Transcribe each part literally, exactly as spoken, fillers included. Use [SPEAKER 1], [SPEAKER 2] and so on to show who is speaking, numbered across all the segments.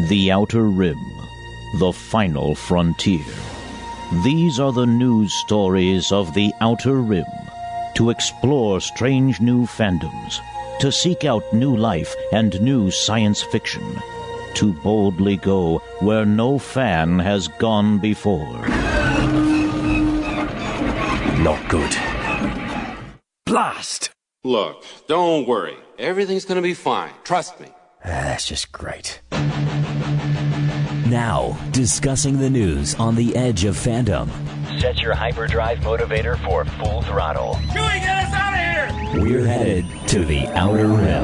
[SPEAKER 1] The Outer Rim, the final frontier. These are the news stories of the Outer Rim. To explore strange new fandoms, to seek out new life and new science fiction, to boldly go where no fan has gone before.
[SPEAKER 2] Not good. Blast!
[SPEAKER 3] Look, don't worry. Everything's gonna be fine. Trust me.
[SPEAKER 2] Ah, that's just great.
[SPEAKER 4] Now, discussing the news on the edge of fandom.
[SPEAKER 5] Set your hyperdrive motivator for full throttle.
[SPEAKER 6] Chewie, get us out of here!
[SPEAKER 4] We're headed to the Outer Rim.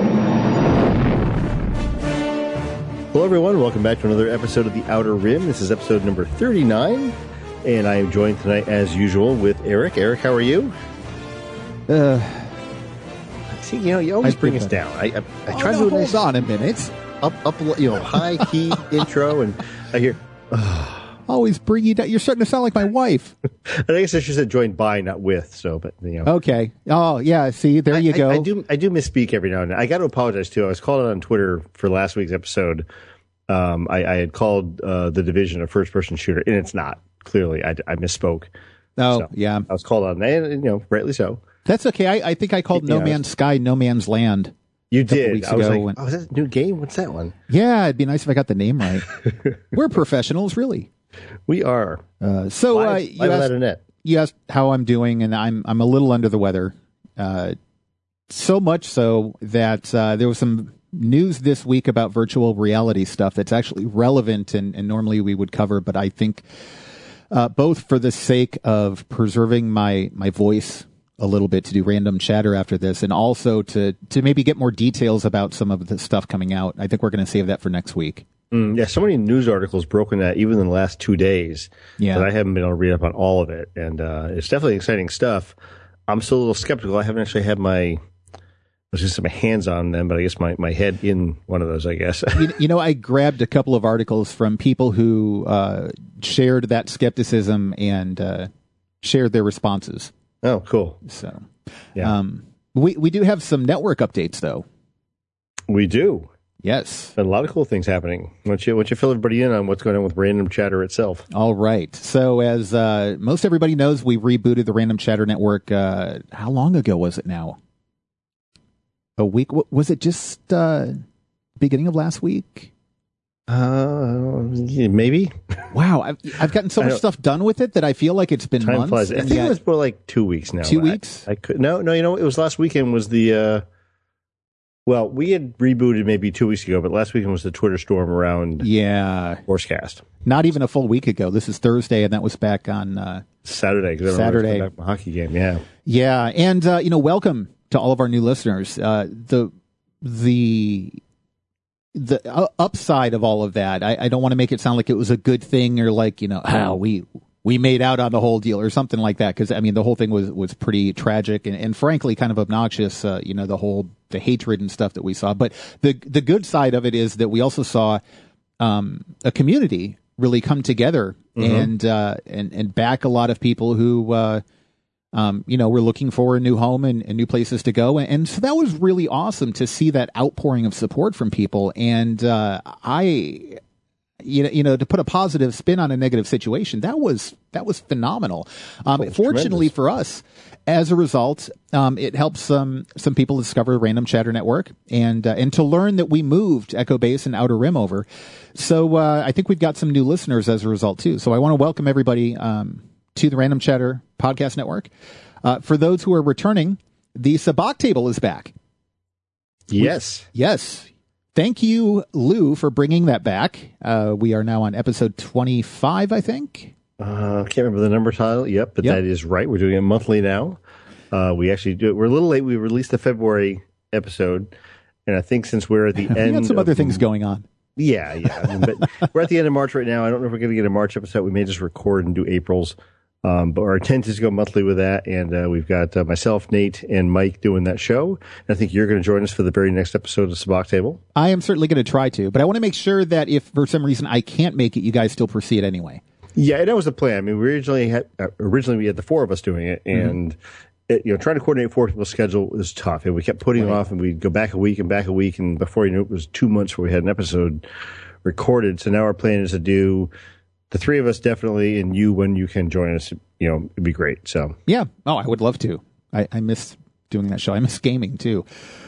[SPEAKER 7] Hello, everyone. Welcome back to another episode of the Outer Rim. This is episode number thirty-nine, and I am joined tonight, as usual, with Eric. Eric, how are you?
[SPEAKER 8] Uh,
[SPEAKER 7] See, you know, you always
[SPEAKER 8] I
[SPEAKER 7] bring us
[SPEAKER 8] that.
[SPEAKER 7] down. I, I, I
[SPEAKER 8] oh,
[SPEAKER 7] try
[SPEAKER 8] no,
[SPEAKER 7] to do a
[SPEAKER 8] hold
[SPEAKER 7] nice
[SPEAKER 8] on a minute.
[SPEAKER 7] up, up, you know, high key intro, and I hear.
[SPEAKER 8] Always bring you down. You're starting to sound like my wife.
[SPEAKER 7] I guess I should have joined by, not with. So, but you know.
[SPEAKER 8] Okay. Oh, yeah. See, there
[SPEAKER 7] I,
[SPEAKER 8] you
[SPEAKER 7] I,
[SPEAKER 8] go.
[SPEAKER 7] I do. I do misspeak every now and then. I got to apologize too. I was called out on Twitter for last week's episode. Um, I, I had called uh, the Division a first-person shooter, and it's not. Clearly, I, I misspoke.
[SPEAKER 8] Oh,
[SPEAKER 7] so
[SPEAKER 8] yeah.
[SPEAKER 7] I was called on, and you know, rightly so.
[SPEAKER 8] That's okay. I, I think I called
[SPEAKER 7] Yeah,
[SPEAKER 8] No Man's Sky No Man's Land.
[SPEAKER 7] You did.
[SPEAKER 8] Weeks
[SPEAKER 7] I was
[SPEAKER 8] ago
[SPEAKER 7] like,
[SPEAKER 8] when-
[SPEAKER 7] oh, is that a new game? What's that one?
[SPEAKER 8] Yeah, it'd be nice if I got the name right. We're professionals, really.
[SPEAKER 7] We are.
[SPEAKER 8] Uh, so uh,
[SPEAKER 7] Live,
[SPEAKER 8] you,
[SPEAKER 7] live
[SPEAKER 8] asked,
[SPEAKER 7] without a net.
[SPEAKER 8] you asked how I'm doing, and I'm I'm a little under the weather. Uh, so much so that uh, there was some news this week about virtual reality stuff that's actually relevant and, and normally we would cover, but I think uh, both for the sake of preserving my my voice a little bit to do random chatter after this, and also to to maybe get more details about some of the stuff coming out, I think we're going to save that for next week.
[SPEAKER 7] Mm, yeah, so many news articles broken that even in the last two days
[SPEAKER 8] Yeah.
[SPEAKER 7] that I haven't been able to read up on all of it, and uh, it's definitely exciting stuff. I'm still a little skeptical. I haven't actually had my, I was just my hands on them, but I guess my, my head in one of those, I guess.
[SPEAKER 8] you, you know, I grabbed a couple of articles from people who uh, shared that skepticism and uh, shared their responses.
[SPEAKER 7] Oh, cool.
[SPEAKER 8] So,
[SPEAKER 7] Yeah.
[SPEAKER 8] um, we we do have some network updates, though.
[SPEAKER 7] We do.
[SPEAKER 8] Yes.
[SPEAKER 7] And a lot of cool things happening. Why don't you, why don't you fill everybody in on what's going on with Random Chatter itself?
[SPEAKER 8] All right. So, as uh, most everybody knows, we rebooted the Random Chatter Network. Uh, how long ago was it now? A week? W- Was it just uh, beginning of last week?
[SPEAKER 7] Uh, yeah, maybe.
[SPEAKER 8] Wow, I've, I've gotten so
[SPEAKER 7] I
[SPEAKER 8] much
[SPEAKER 7] don't-
[SPEAKER 8] stuff done with it that I feel like it's been
[SPEAKER 7] Time
[SPEAKER 8] months.
[SPEAKER 7] flies. I
[SPEAKER 8] and
[SPEAKER 7] think
[SPEAKER 8] yet-
[SPEAKER 7] it was more like two weeks now.
[SPEAKER 8] Two
[SPEAKER 7] I-
[SPEAKER 8] weeks?
[SPEAKER 7] I, could no, no. You know, it was last weekend. Was the uh, well, we had rebooted maybe two weeks ago, but last weekend was the Twitter storm around
[SPEAKER 8] yeah,
[SPEAKER 7] Horsecast
[SPEAKER 8] not even a full week ago. This is Thursday, and that was back on uh,
[SPEAKER 7] Saturday. Cause I remember
[SPEAKER 8] Saturday.
[SPEAKER 7] I was back from a hockey game. Yeah,
[SPEAKER 8] Yeah, and uh, you know, welcome to all of our new listeners. Uh, the the the uh, upside of all of that, I, I don't want to make it sound like it was a good thing or like you know, how we we made out on the whole deal or something like that. Because I mean, the whole thing was was pretty tragic and, and frankly kind of obnoxious. Uh, you know, the whole the hatred and stuff that we saw. But the the good side of it is that we also saw um, a community really come together
[SPEAKER 7] Mm-hmm.
[SPEAKER 8] and uh, and and back a lot of people who. Uh, Um, you know, we're looking for a new home and, and new places to go. And, and so that was really awesome to see that outpouring of support from people. And uh, I, you know, you know, to put a positive spin on a negative situation, that was that was phenomenal. Um,
[SPEAKER 7] Oh, it's
[SPEAKER 8] fortunately
[SPEAKER 7] tremendous.
[SPEAKER 8] for us, as a result, um, it helps some some people discover Random Chatter Network and uh, and to learn that we moved Echo Base and Outer Rim over. So uh, I think we've got some new listeners as a result too. So I want to welcome everybody um, to the Random Chatter Podcast Network. Uh, for those who are returning, the Sabak table is back.
[SPEAKER 7] yes.
[SPEAKER 8] Yes. Thank you, Lou, for bringing that back. Uh, we are now on episode twenty-five, I think.
[SPEAKER 7] Uh, I can't remember the number title. Yep, but
[SPEAKER 8] Yep.
[SPEAKER 7] that is right. We're doing it monthly now. Uh, we actually do it. We're a little late. We released the February episode, and I think since we're at the
[SPEAKER 8] We
[SPEAKER 7] end,
[SPEAKER 8] got some
[SPEAKER 7] of-
[SPEAKER 8] other things going on.
[SPEAKER 7] Yeah, yeah. I mean, but we're at the end of March right now. I don't know if we're going to get a March episode. We may just record and do April's. Um, but our intent is to go monthly with that. And uh, we've got uh, myself, Nate, and Mike doing that show. And I think you're going to join us for the very next episode of Sabak Table.
[SPEAKER 8] I am certainly going to try to, but I want to make sure that if for some reason I can't make it, you guys still proceed anyway.
[SPEAKER 7] Yeah, and that was the plan. I mean, we originally had uh, originally we had the four of us doing it, and it, you know, trying to coordinate four people's schedule was tough, and we kept putting it
[SPEAKER 8] Right.
[SPEAKER 7] off, and we'd go back a week and back a week, and before you knew it, it was two months where we had an episode recorded. So now our plan is to do the three of us definitely, and you when you can join us. You know, it'd be great. So
[SPEAKER 8] yeah. Oh, I would love to. I, I miss doing that show. I miss gaming too.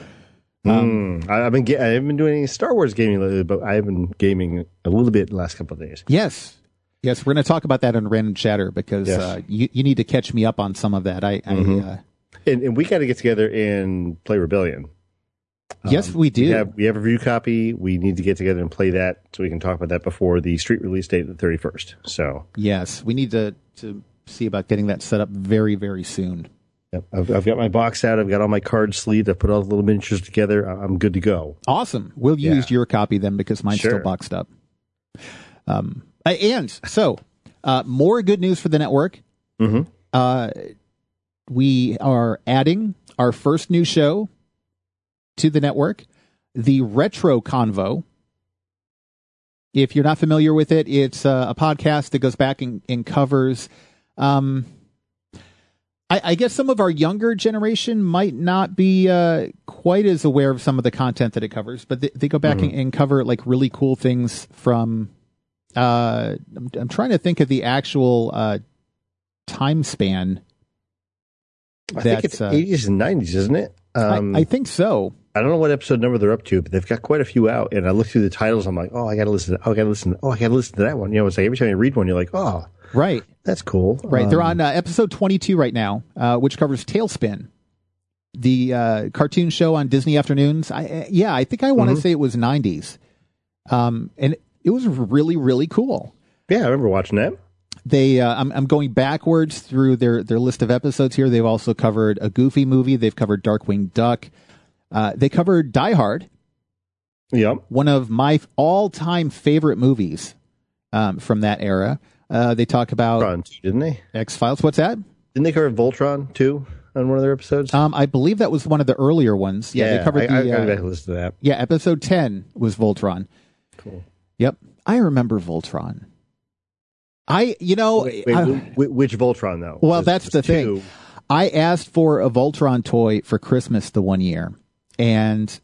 [SPEAKER 8] Um,
[SPEAKER 7] mm, I, I've been I haven't been doing any Star Wars gaming lately, but I have been gaming a little bit the last couple of days.
[SPEAKER 8] Yes. Yes, we're going to talk about that in Random Chatter because yes. uh, you, you need to catch me up on some of that. I,
[SPEAKER 7] mm-hmm.
[SPEAKER 8] I uh,
[SPEAKER 7] and, and we got to get together and play Rebellion.
[SPEAKER 8] Yes,
[SPEAKER 7] um,
[SPEAKER 8] we do.
[SPEAKER 7] We have, we have a review copy. We need to get together and play that so we can talk about that before the street release date of the thirty-first. So
[SPEAKER 8] yes, we need to, to see about getting that set up very, very soon.
[SPEAKER 7] Yep. I've, I've got my box out. I've got all my cards sleeved. I've put all the little miniatures together. I'm good to go.
[SPEAKER 8] Awesome. We'll
[SPEAKER 7] yeah.
[SPEAKER 8] use your copy then because mine's
[SPEAKER 7] sure.
[SPEAKER 8] still boxed up. Um, and so... Uh, more good news for the network.
[SPEAKER 7] Mm-hmm.
[SPEAKER 8] Uh, we are adding our first new show to the network, the Retro Convo. If you're not familiar with it, it's uh, a podcast that goes back and, and covers. Um, I, I guess some of our younger generation might not be uh, quite as aware of some of the content that it covers, but they, they go back mm-hmm. and, and cover like really cool things from. Uh, I'm, I'm trying to think of the actual uh, time span.
[SPEAKER 7] I think it's uh, eighties and nineties, isn't it?
[SPEAKER 8] Um, I, I think so.
[SPEAKER 7] I don't know what episode number they're up to, but they've got quite a few out. And I look through the titles, I'm like, oh, I got to listen. To, oh, I got to listen. To, oh, I got to listen to that one. You know, it's like every time you read one, you're like, oh,
[SPEAKER 8] right,
[SPEAKER 7] that's cool.
[SPEAKER 8] Right,
[SPEAKER 7] um,
[SPEAKER 8] they're on uh, episode twenty-two right now, uh, which covers Tailspin, the uh, cartoon show on Disney Afternoons. I, uh, yeah, I think I want to mm-hmm. say it was nineties. Um, and. It was really, really cool.
[SPEAKER 7] Yeah, I remember watching that.
[SPEAKER 8] They, uh, I'm, I'm going backwards through their, their list of episodes here. They've also covered a Goofy movie. They've covered Darkwing Duck. Uh, they covered Die Hard.
[SPEAKER 7] Yep.
[SPEAKER 8] One of my all-time favorite movies um, from that era. Uh, they talk about
[SPEAKER 7] Voltron, didn't they?
[SPEAKER 8] X-Files. What's that?
[SPEAKER 7] Didn't they cover Voltron too on one of their episodes?
[SPEAKER 8] Um, I believe that was one of the earlier ones. Yeah,
[SPEAKER 7] yeah
[SPEAKER 8] they covered
[SPEAKER 7] I,
[SPEAKER 8] the.
[SPEAKER 7] I, I
[SPEAKER 8] uh,
[SPEAKER 7] got to listen to that.
[SPEAKER 8] Yeah, episode ten was Voltron.
[SPEAKER 7] Cool.
[SPEAKER 8] Yep. I remember Voltron. I, you know...
[SPEAKER 7] Wait, wait,
[SPEAKER 8] I,
[SPEAKER 7] which Voltron, though?
[SPEAKER 8] Well, that's the thing.
[SPEAKER 7] Two.
[SPEAKER 8] I asked for a Voltron toy for Christmas the one year, and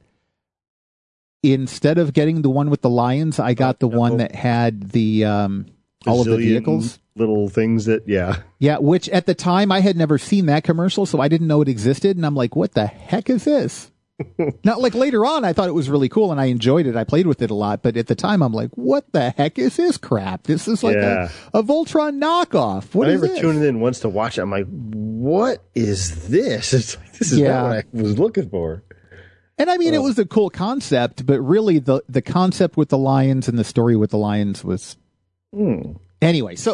[SPEAKER 8] instead of getting the one with the lions, I got the oh, one that had the um, all of the vehicles.
[SPEAKER 7] Little things that, yeah.
[SPEAKER 8] Yeah, which at the time I had never seen that commercial, so I didn't know it existed, and I'm like, what the heck is this? Not like later on, I thought it was really cool and I enjoyed it. I played with it a lot, but at the time, I'm like, "What the heck is this crap? This is like
[SPEAKER 7] yeah.
[SPEAKER 8] a, a Voltron knockoff." What
[SPEAKER 7] I
[SPEAKER 8] is
[SPEAKER 7] remember
[SPEAKER 8] this?
[SPEAKER 7] tuning in once to watch it. I'm like, "What is this?" It's like this is
[SPEAKER 8] yeah.
[SPEAKER 7] not what I was looking for.
[SPEAKER 8] And I mean,
[SPEAKER 7] oh.
[SPEAKER 8] it was a cool concept, but really, the the concept with the lions and the story with the lions was.
[SPEAKER 7] Hmm.
[SPEAKER 8] Anyway, so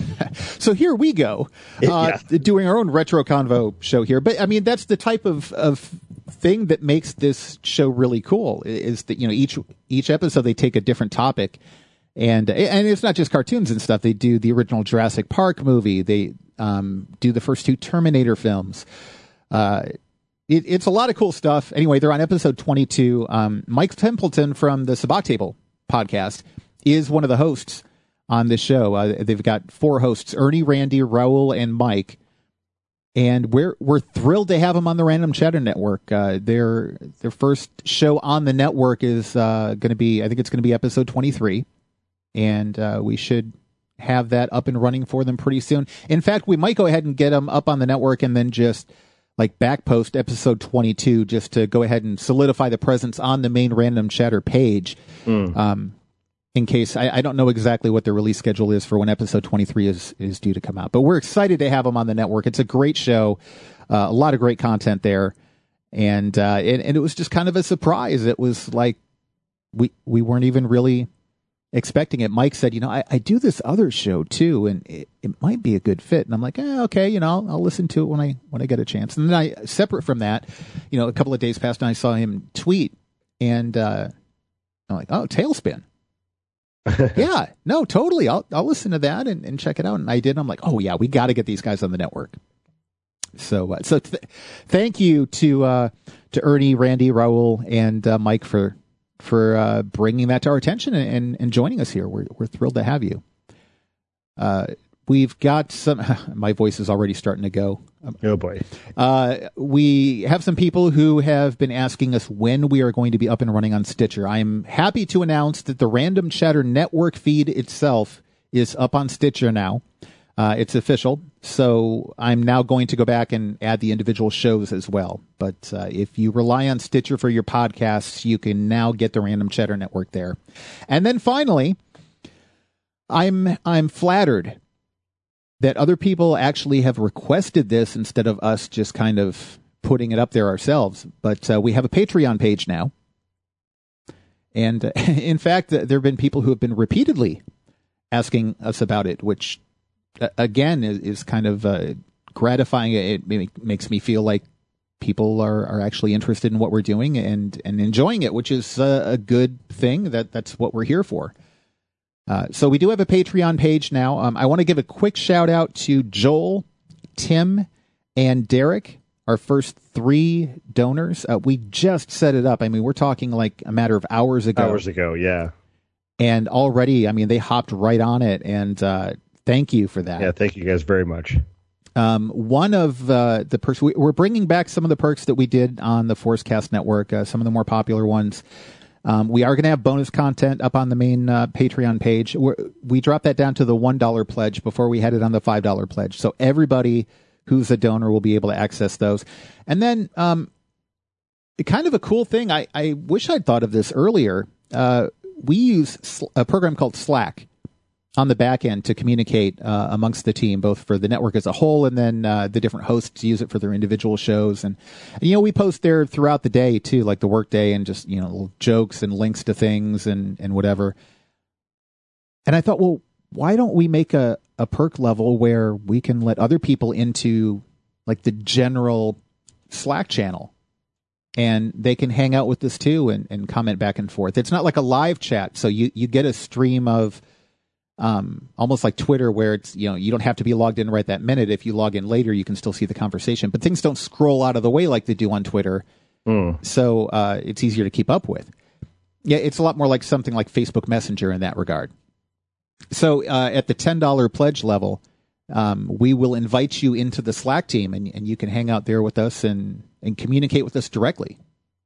[SPEAKER 8] so here we go, uh, yeah. doing our own Retro Convo show here. But I mean, that's the type of, of thing that makes this show really cool. Is that, you know, each each episode they take a different topic, and and it's not just cartoons and stuff. They do the original Jurassic Park movie. They um, do the first two Terminator films. Uh, it, it's a lot of cool stuff. Anyway, they're on episode twenty-two. Um, Mike Templeton from the Sabacc Table podcast is one of the hosts on this show. Uh, they've got four hosts: Ernie, Randy, Raul, and Mike. And we're we're thrilled to have them on the Random Chatter Network. Uh, their their first show on the network is uh, going to be, I think it's going to be episode twenty-three, and uh, we should have that up and running for them pretty soon. In fact, we might go ahead and get them up on the network and then just like back post episode twenty-two just to go ahead and solidify the presence on the main Random Chatter page. Mm. Um, in case I, I don't know exactly what the release schedule is for when episode twenty-three is, is due to come out, but we're excited to have them on the network. It's a great show, uh, a lot of great content there. And, uh, and, and it was just kind of a surprise. It was like, we, we weren't even really expecting it. Mike said, you know, I, I do this other show too, and it, it might be a good fit. And I'm like, eh, okay, you know, I'll, I'll listen to it when I, when I get a chance. And then I, separate from that, you know, a couple of days passed and I saw him tweet and, uh, I'm like, oh, Tailspin. Yeah, no, totally. I'll I'll listen to that and, and check it out. And I did. I'm like, oh yeah, we got to get these guys on the network. So uh, so th- thank you to uh, to Ernie, Randy, Raul, and uh, Mike for for uh, bringing that to our attention and, and, and joining us here. We're we're thrilled to have you. Uh, we've got some. My voice is already starting to go.
[SPEAKER 7] Oh boy.
[SPEAKER 8] Uh, we have some people who have been asking us when we are going to be up and running on Stitcher. I'm happy to announce that the Random Chatter Network feed itself is up on Stitcher now. Uh, it's official, so I'm now going to go back and add the individual shows as well. But uh, if you rely on Stitcher for your podcasts, you can now get the Random Chatter Network there. And then finally, I'm I'm flattered that other people actually have requested this instead of us just kind of putting it up there ourselves. But uh, we have a Patreon page now. And uh, in fact, there have been people who have been repeatedly asking us about it, which again, is, is kind of uh, gratifying. It makes me feel like people are, are actually interested in what we're doing and, and enjoying it, which is uh, a good thing. That that's what we're here for. Uh, so we do have a Patreon page now. Um, I want to give a quick shout out to Joel, Tim, and Derek, our first three donors. Uh, we just set it up. I mean, we're talking like a matter of hours ago.
[SPEAKER 7] Hours ago, yeah.
[SPEAKER 8] And already, I mean, they hopped right on it, and uh, thank you for that.
[SPEAKER 7] Yeah, thank you guys very much.
[SPEAKER 8] Um, one of uh, the perks, we, we're bringing back some of the perks that we did on the Forcecast Network, uh, some of the more popular ones. Um, we are going to have bonus content up on the main uh, Patreon page. We're, we dropped that down to the one dollar pledge before we had it on the five dollar pledge. So everybody who's a donor will be able to access those. And then um, kind of a cool thing, I, I wish I'd thought of this earlier. Uh, we use a program called Slack on the back end to communicate uh, amongst the team, both for the network as a whole, and then uh, the different hosts use it for their individual shows. And, and, you know, we post there throughout the day, too, like the work day and just, you know, little jokes and links to things and, and whatever. And I thought, well, why don't we make a, a perk level where we can let other people into, like, the general Slack channel? And they can hang out with us, too, and, and comment back and forth. It's not like a live chat, so you, you get a stream of Um, almost like Twitter, where it's, you know, you don't have to be logged in right that minute. If you log in later, you can still see the conversation, but things don't scroll out of the way like they do on Twitter. Mm. So uh, it's easier to keep up with. Yeah, it's a lot more like something like Facebook Messenger in that regard. So uh, at the ten dollar pledge level, um, we will invite you into the Slack team, and, and you can hang out there with us and, and communicate with us directly.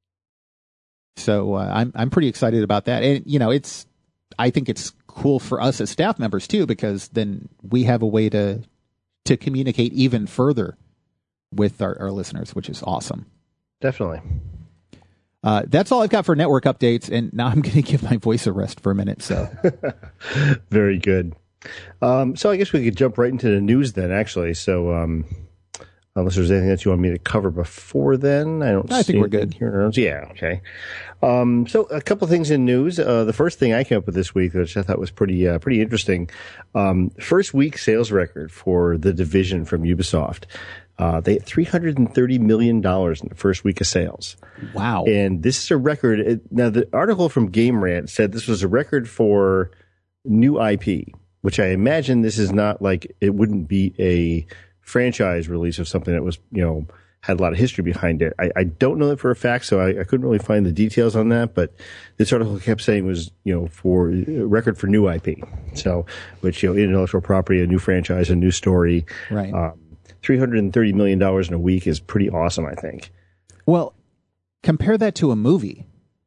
[SPEAKER 8] So uh, I'm I'm pretty excited about that. And, you know, it's I think it's cool for us as staff members too, because then we have a way to to communicate even further with our, our listeners, which is awesome.
[SPEAKER 7] Definitely.
[SPEAKER 8] Uh, that's all I've got for network updates, and now I'm going to give my voice a rest for a minute. So,
[SPEAKER 7] very good. Um, so I guess we could jump right into the news then. Actually, so um, unless there's anything that you want me to cover before then, I don't.
[SPEAKER 8] I think we're good.
[SPEAKER 7] Here. Yeah. Okay. Um, so a couple of things in news. Uh, the first thing I came up with this week, which I thought was pretty, uh, pretty interesting. Um, first week sales record for The Division from Ubisoft. Uh, they had three hundred thirty million dollars in the first week of sales.
[SPEAKER 8] Wow.
[SPEAKER 7] And this is a record. It, now the article from Game Rant said this was a record for new I P, which I imagine this is not like, it wouldn't be a franchise release of something that was, you know, had a lot of history behind it. I, I don't know that for a fact, so I, I couldn't really find the details on that, but this article kept saying it was, you know, for a record for new I P. So, which, you know, intellectual property, a new franchise, a new story.
[SPEAKER 8] Right.
[SPEAKER 7] Um, three hundred thirty million dollars in a week is pretty awesome, I think.
[SPEAKER 8] Well, compare that to a movie.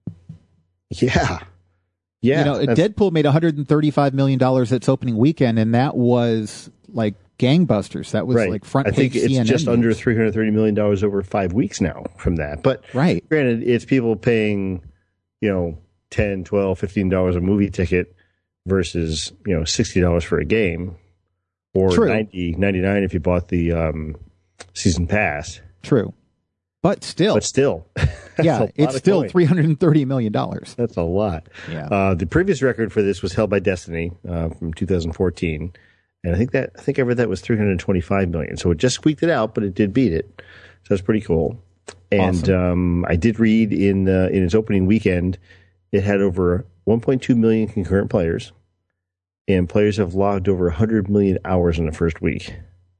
[SPEAKER 7] Yeah. Yeah.
[SPEAKER 8] You know, Deadpool made one hundred thirty-five million dollars its opening weekend, and that was like gangbusters. That was
[SPEAKER 7] right.
[SPEAKER 8] like front page
[SPEAKER 7] I think it's
[SPEAKER 8] C N N
[SPEAKER 7] just
[SPEAKER 8] news.
[SPEAKER 7] under three hundred thirty million dollars over five weeks now from that. But
[SPEAKER 8] right.
[SPEAKER 7] Granted, it's people paying, you know, ten, twelve, fifteen dollars a movie ticket versus, you know, sixty dollars for a game, or
[SPEAKER 8] True.
[SPEAKER 7] ninety, ninety-nine if you bought the um, season pass.
[SPEAKER 8] True. But still.
[SPEAKER 7] But still.
[SPEAKER 8] Yeah, it's still coin. three hundred thirty million dollars.
[SPEAKER 7] That's a lot.
[SPEAKER 8] Yeah.
[SPEAKER 7] Uh, the previous record for this was held by Destiny uh, from two thousand fourteen. And I think that I think I read that was three hundred twenty-five million. So it just squeaked it out, but it did beat it. So that's pretty cool. And
[SPEAKER 8] awesome.
[SPEAKER 7] um, I did read in uh, in its opening weekend, it had over one point two million concurrent players, and players have logged over one hundred million hours in the first week.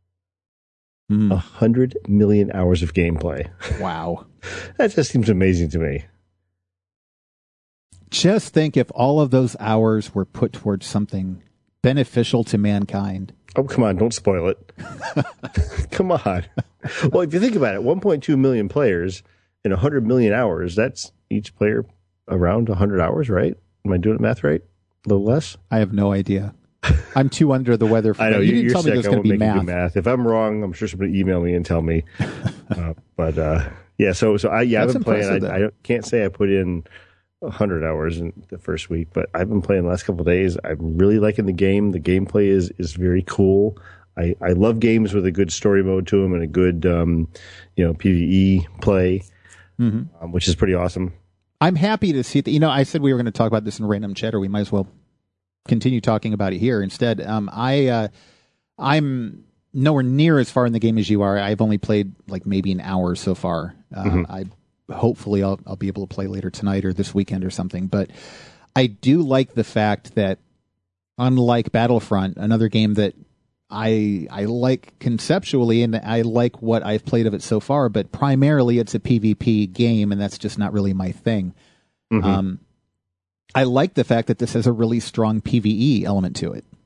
[SPEAKER 8] Mm.
[SPEAKER 7] one hundred million hours of gameplay.
[SPEAKER 8] Wow.
[SPEAKER 7] That just seems amazing to me.
[SPEAKER 8] Just think if all of those hours were put towards something beneficial to mankind.
[SPEAKER 7] Oh, come on, don't spoil it. Come on. Well, if you think about it, one point two million players in one hundred million hours, that's each player around one hundred hours, right? Am I doing the math right? A little less?
[SPEAKER 8] I have no idea. I'm too under the weather for
[SPEAKER 7] I know,
[SPEAKER 8] that. You
[SPEAKER 7] you're,
[SPEAKER 8] didn't
[SPEAKER 7] you're
[SPEAKER 8] tell
[SPEAKER 7] sick.
[SPEAKER 8] me there's
[SPEAKER 7] I
[SPEAKER 8] going
[SPEAKER 7] won't
[SPEAKER 8] to be
[SPEAKER 7] make you
[SPEAKER 8] math.
[SPEAKER 7] do math. If I'm wrong, I'm sure somebody email me and tell me. uh, but uh, yeah, so so I yeah, I've
[SPEAKER 8] That's
[SPEAKER 7] been playing.
[SPEAKER 8] impressive,
[SPEAKER 7] I, I don't- can't say I put in one hundred hours in the first week, but I've been playing the last couple of days. I'm really liking the game. The gameplay is is very cool. I, I love games with a good story mode to them and a good um, you know PvE play,
[SPEAKER 8] Mm-hmm.
[SPEAKER 7] um, which is pretty awesome.
[SPEAKER 8] I'm happy to see that. You know, I said we were going to talk about this in random chatter. We might as well continue talking about it here instead. Um, I, uh, I'm nowhere near as far in the game as you are. I've only played like maybe an hour so far. Uh,
[SPEAKER 7] Mm-hmm.
[SPEAKER 8] I hopefully I'll, I'll be able to play later tonight or this weekend or something. But I do like the fact that, unlike Battlefront, another game that I I like conceptually, and I like what I've played of it so far, but primarily it's a PvP game, and that's just not really my thing.
[SPEAKER 7] Mm-hmm.
[SPEAKER 8] Um, I like the fact that this has a really strong PvE element to it.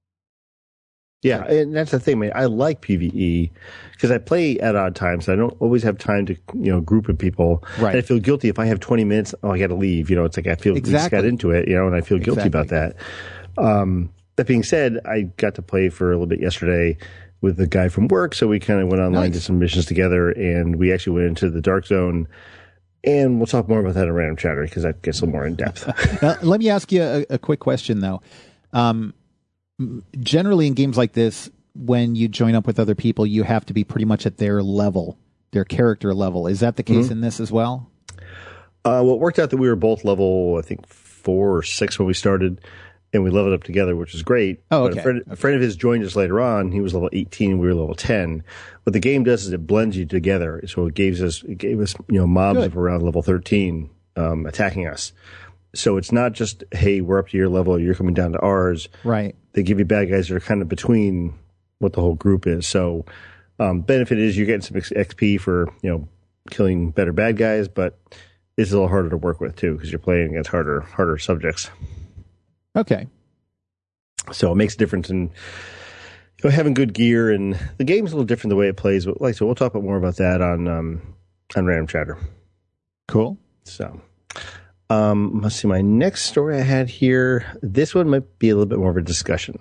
[SPEAKER 7] Yeah, and that's the thing, man. I like PvE because I play at odd times. I don't always have time to, you know, group with people.
[SPEAKER 8] Right.
[SPEAKER 7] And I feel guilty if I have twenty minutes. Oh, I got to leave. You know, it's like I feel I just
[SPEAKER 8] Exactly.
[SPEAKER 7] got into it. You know, and I feel guilty
[SPEAKER 8] Exactly.
[SPEAKER 7] about that. Um, that being said, I got to play for a little bit yesterday with the guy from work, so we kind of went online,
[SPEAKER 8] Nice.
[SPEAKER 7] did some missions together, and we actually went into the Dark Zone. And we'll talk more about that in random chatter because that gets a little more in depth.
[SPEAKER 8] Now, let me ask you a, a quick question, though. Um, m- generally, in games like this, when you join up with other people, you have to be pretty much at their level, their character level. Is that the case
[SPEAKER 7] Mm-hmm.
[SPEAKER 8] in this as well?
[SPEAKER 7] Uh, well, it worked out that we were both level, I think, four or six when we started, and we leveled up together, which was great.
[SPEAKER 8] Oh,
[SPEAKER 7] But
[SPEAKER 8] okay.
[SPEAKER 7] a friend, a friend of his joined us later on. He was level eighteen, and we were level ten. What the game does is it blends you together. So it gave us, it gave us, you know, mobs
[SPEAKER 8] Good.
[SPEAKER 7] of around level thirteen um, attacking us. So it's not just, hey, we're up to your level, you're coming down to ours.
[SPEAKER 8] Right.
[SPEAKER 7] They give you bad guys that are kind of between what the whole group is. So um, benefit is you're getting some X P for, you know, killing better bad guys, but it's a little harder to work with too because you're playing against harder harder subjects.
[SPEAKER 8] Okay.
[SPEAKER 7] So it makes a difference in, you know, having good gear, and the game's a little different the way it plays. But like so, we'll talk about more about that on um, on Random Chatter.
[SPEAKER 8] Cool.
[SPEAKER 7] So um, let's see. My next story I had here. This one might be a little bit more of a discussion.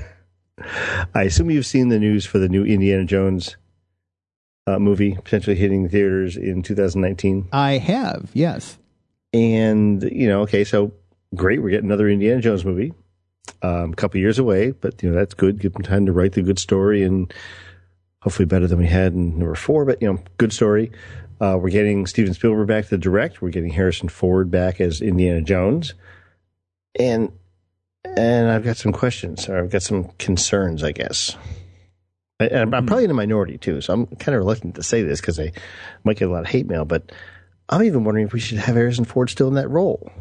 [SPEAKER 7] I assume you've seen the news for the new Indiana Jones uh, movie potentially hitting theaters in two thousand nineteen.
[SPEAKER 8] I have, yes.
[SPEAKER 7] And, you know, okay, so great. We're getting another Indiana Jones movie. Um, a couple years away, but, you know, that's good. Give them time to write the good story, and hopefully better than we had in number four, but, you know, good story. Uh, we're getting Steven Spielberg back to direct. We're getting Harrison Ford back as Indiana Jones. And, and I've got some questions, or I've got some concerns, I guess. And I'm, I'm probably in a minority too, so I'm kind of reluctant to say this because I might get a lot of hate mail, but I'm even wondering if we should have Harrison Ford still in that role.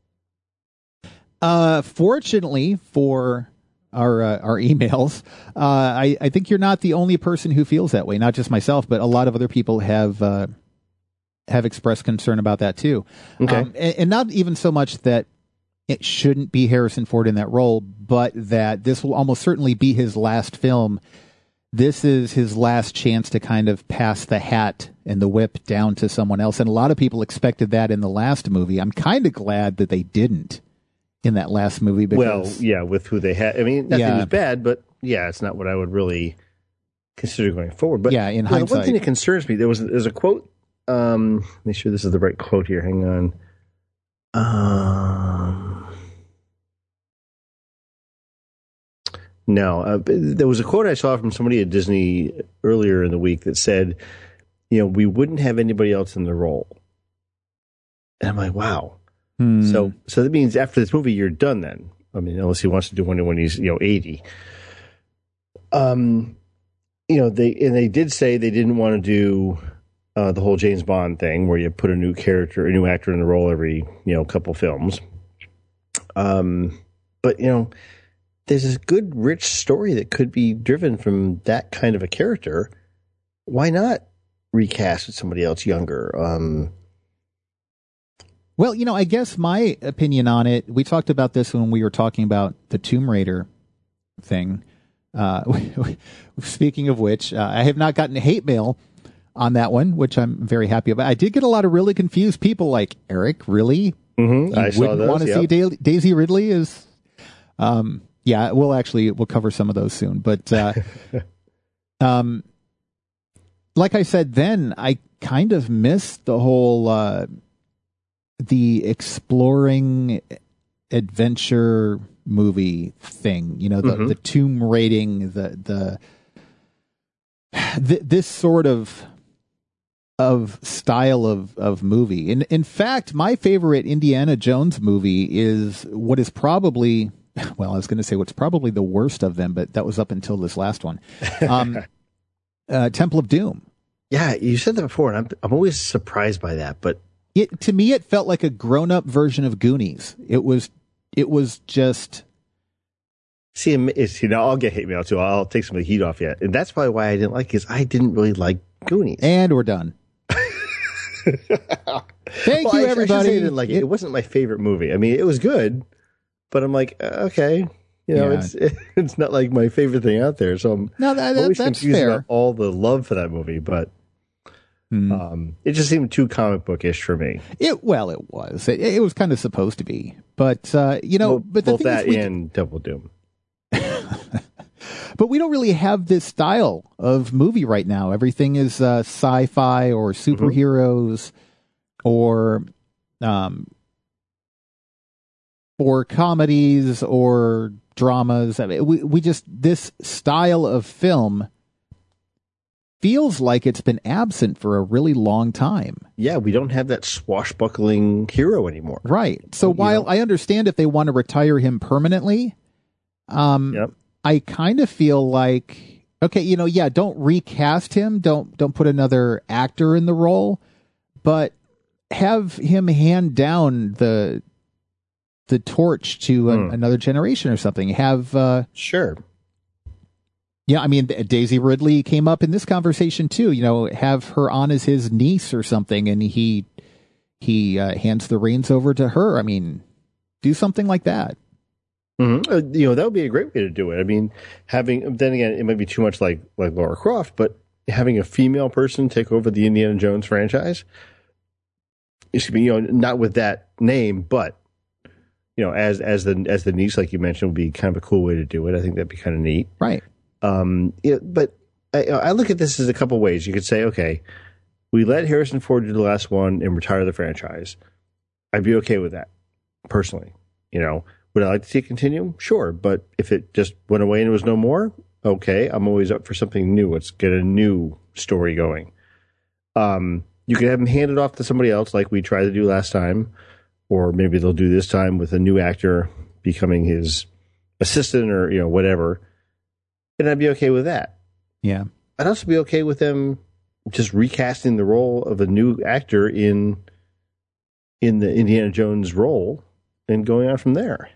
[SPEAKER 8] Uh, fortunately for our uh, our emails, uh, I, I think you're not the only person who feels that way. Not just myself, but a lot of other people have uh, have expressed concern about that too.
[SPEAKER 7] Okay.
[SPEAKER 8] Um, and, and not even so much that it shouldn't be Harrison Ford in that role, but that this will almost certainly be his last film. This is his last chance to kind of pass the hat and the whip down to someone else. And a lot of people expected that in the last movie. I'm kind of glad that they didn't in that last movie. Because,
[SPEAKER 7] Well, yeah, with who they had. I mean, nothing
[SPEAKER 8] Yeah.
[SPEAKER 7] was bad, but yeah, it's not what I would really consider going forward. But
[SPEAKER 8] Yeah, in
[SPEAKER 7] you know, the one
[SPEAKER 8] hindsight.
[SPEAKER 7] thing that concerns me, there was there's a quote. Um, make sure this is the right quote here. Hang on. Um, no, uh, there was a quote I saw from somebody at Disney earlier in the week that said, you know, we wouldn't have anybody else in the role. And I'm like, wow.
[SPEAKER 8] Hmm.
[SPEAKER 7] So, so that means after this movie, you're done. Then, I mean, unless he wants to do one when he's, you know, eighty. Um, you know, they and they did say they didn't want to do uh, the whole James Bond thing where you put a new character, a new actor in the role every, you know, couple films. Um, but you know, there's this good, rich story that could be driven from that kind of a character. Why not recast with somebody else younger? Um.
[SPEAKER 8] Well, you know, I guess my opinion on it, we talked about this when we were talking about the Tomb Raider thing. Uh, speaking of which, uh, I have not gotten hate mail on that one, which I'm very happy about. I did get a lot of really confused people like, Eric, really?
[SPEAKER 7] Mm-hmm. I
[SPEAKER 8] You
[SPEAKER 7] saw
[SPEAKER 8] wouldn't
[SPEAKER 7] those,
[SPEAKER 8] want to
[SPEAKER 7] yep.
[SPEAKER 8] see Da- Daisy Ridley? Is um, Yeah, we'll actually, we'll cover some of those soon. But uh, um, like I said then, I kind of missed the whole, uh, the exploring adventure movie thing, you know, the,
[SPEAKER 7] Mm-hmm.
[SPEAKER 8] the tomb raiding, the, the, th- this sort of, of style of, of movie. In, in fact, my favorite Indiana Jones movie is what is probably, well, I was going to say what's probably the worst of them, but that was up until this last one. Um, uh, Temple of Doom.
[SPEAKER 7] Yeah, you said that before, and I'm I'm always surprised by that. But
[SPEAKER 8] It, to me, it felt like a grown-up version of Goonies. It was, it was just,
[SPEAKER 7] see, it's, you know, I'll get hate mail too. I'll take some of the heat off yet, and that's probably why I didn't like it, is I didn't really like Goonies.
[SPEAKER 8] and we're done. Thank
[SPEAKER 7] Well,
[SPEAKER 8] you,
[SPEAKER 7] I- I should
[SPEAKER 8] everybody.
[SPEAKER 7] say I didn't like it. It wasn't my favorite movie. I mean, it was good, but I'm like, uh, okay, you know,
[SPEAKER 8] Yeah.
[SPEAKER 7] it's it's not like my favorite thing out there. So I'm
[SPEAKER 8] No, that, that,
[SPEAKER 7] always
[SPEAKER 8] that's
[SPEAKER 7] confused
[SPEAKER 8] fair.
[SPEAKER 7] about all the love for that movie, but
[SPEAKER 8] Hmm.
[SPEAKER 7] um, it just seemed too comic bookish for me.
[SPEAKER 8] It well, it was. It, it was kind of supposed to be, but uh, you know,
[SPEAKER 7] Well,
[SPEAKER 8] but the
[SPEAKER 7] both
[SPEAKER 8] thing
[SPEAKER 7] that
[SPEAKER 8] is, we,
[SPEAKER 7] and Double Doom.
[SPEAKER 8] but we don't really have this style of movie right now. Everything is uh, sci-fi or superheroes or um or comedies or dramas. I mean, we we just this style of film feels like it's been absent for a really long time.
[SPEAKER 7] Yeah, we don't have that swashbuckling hero anymore.
[SPEAKER 8] Right. So
[SPEAKER 7] You
[SPEAKER 8] while
[SPEAKER 7] know?
[SPEAKER 8] I understand if they want to retire him permanently, um,
[SPEAKER 7] Yep.
[SPEAKER 8] I kind of feel like, okay, you know, yeah, don't recast him. Don't, don't put another actor in the role, but have him hand down the, the torch to an,
[SPEAKER 7] Hmm.
[SPEAKER 8] another generation or something. Have, uh,
[SPEAKER 7] Sure.
[SPEAKER 8] yeah, I mean, Daisy Ridley came up in this conversation too. You know, have her on as his niece or something, and he he uh, hands the reins over to her. I mean, do something like that.
[SPEAKER 7] Mm-hmm. Uh, you know, that would be a great way to do it. I mean, having, then again, it might be too much like, like Lara Croft, but having a female person take over the Indiana Jones franchise, excuse me, you know, not with that name, but, you know, as, as the, as the niece, like you mentioned, would be kind of a cool way to do it. I think that'd be kind of neat.
[SPEAKER 8] Right.
[SPEAKER 7] Um, yeah, but I, I look at this as a couple ways. You could say, okay, we let Harrison Ford do the last one and retire the franchise. I'd be okay with that, personally. You know, would I like to see it continue? Sure, but if it just went away and there was no more, okay, I'm always up for something new. Let's get a new story going. Um, you could have him handed off to somebody else, like we tried to do last time, or maybe they'll do this time with a new actor becoming his assistant or you know whatever. And I'd be okay with that.
[SPEAKER 8] Yeah.
[SPEAKER 7] I'd also be okay with them just recasting the role of a new actor in in the Indiana Jones role and going on from there.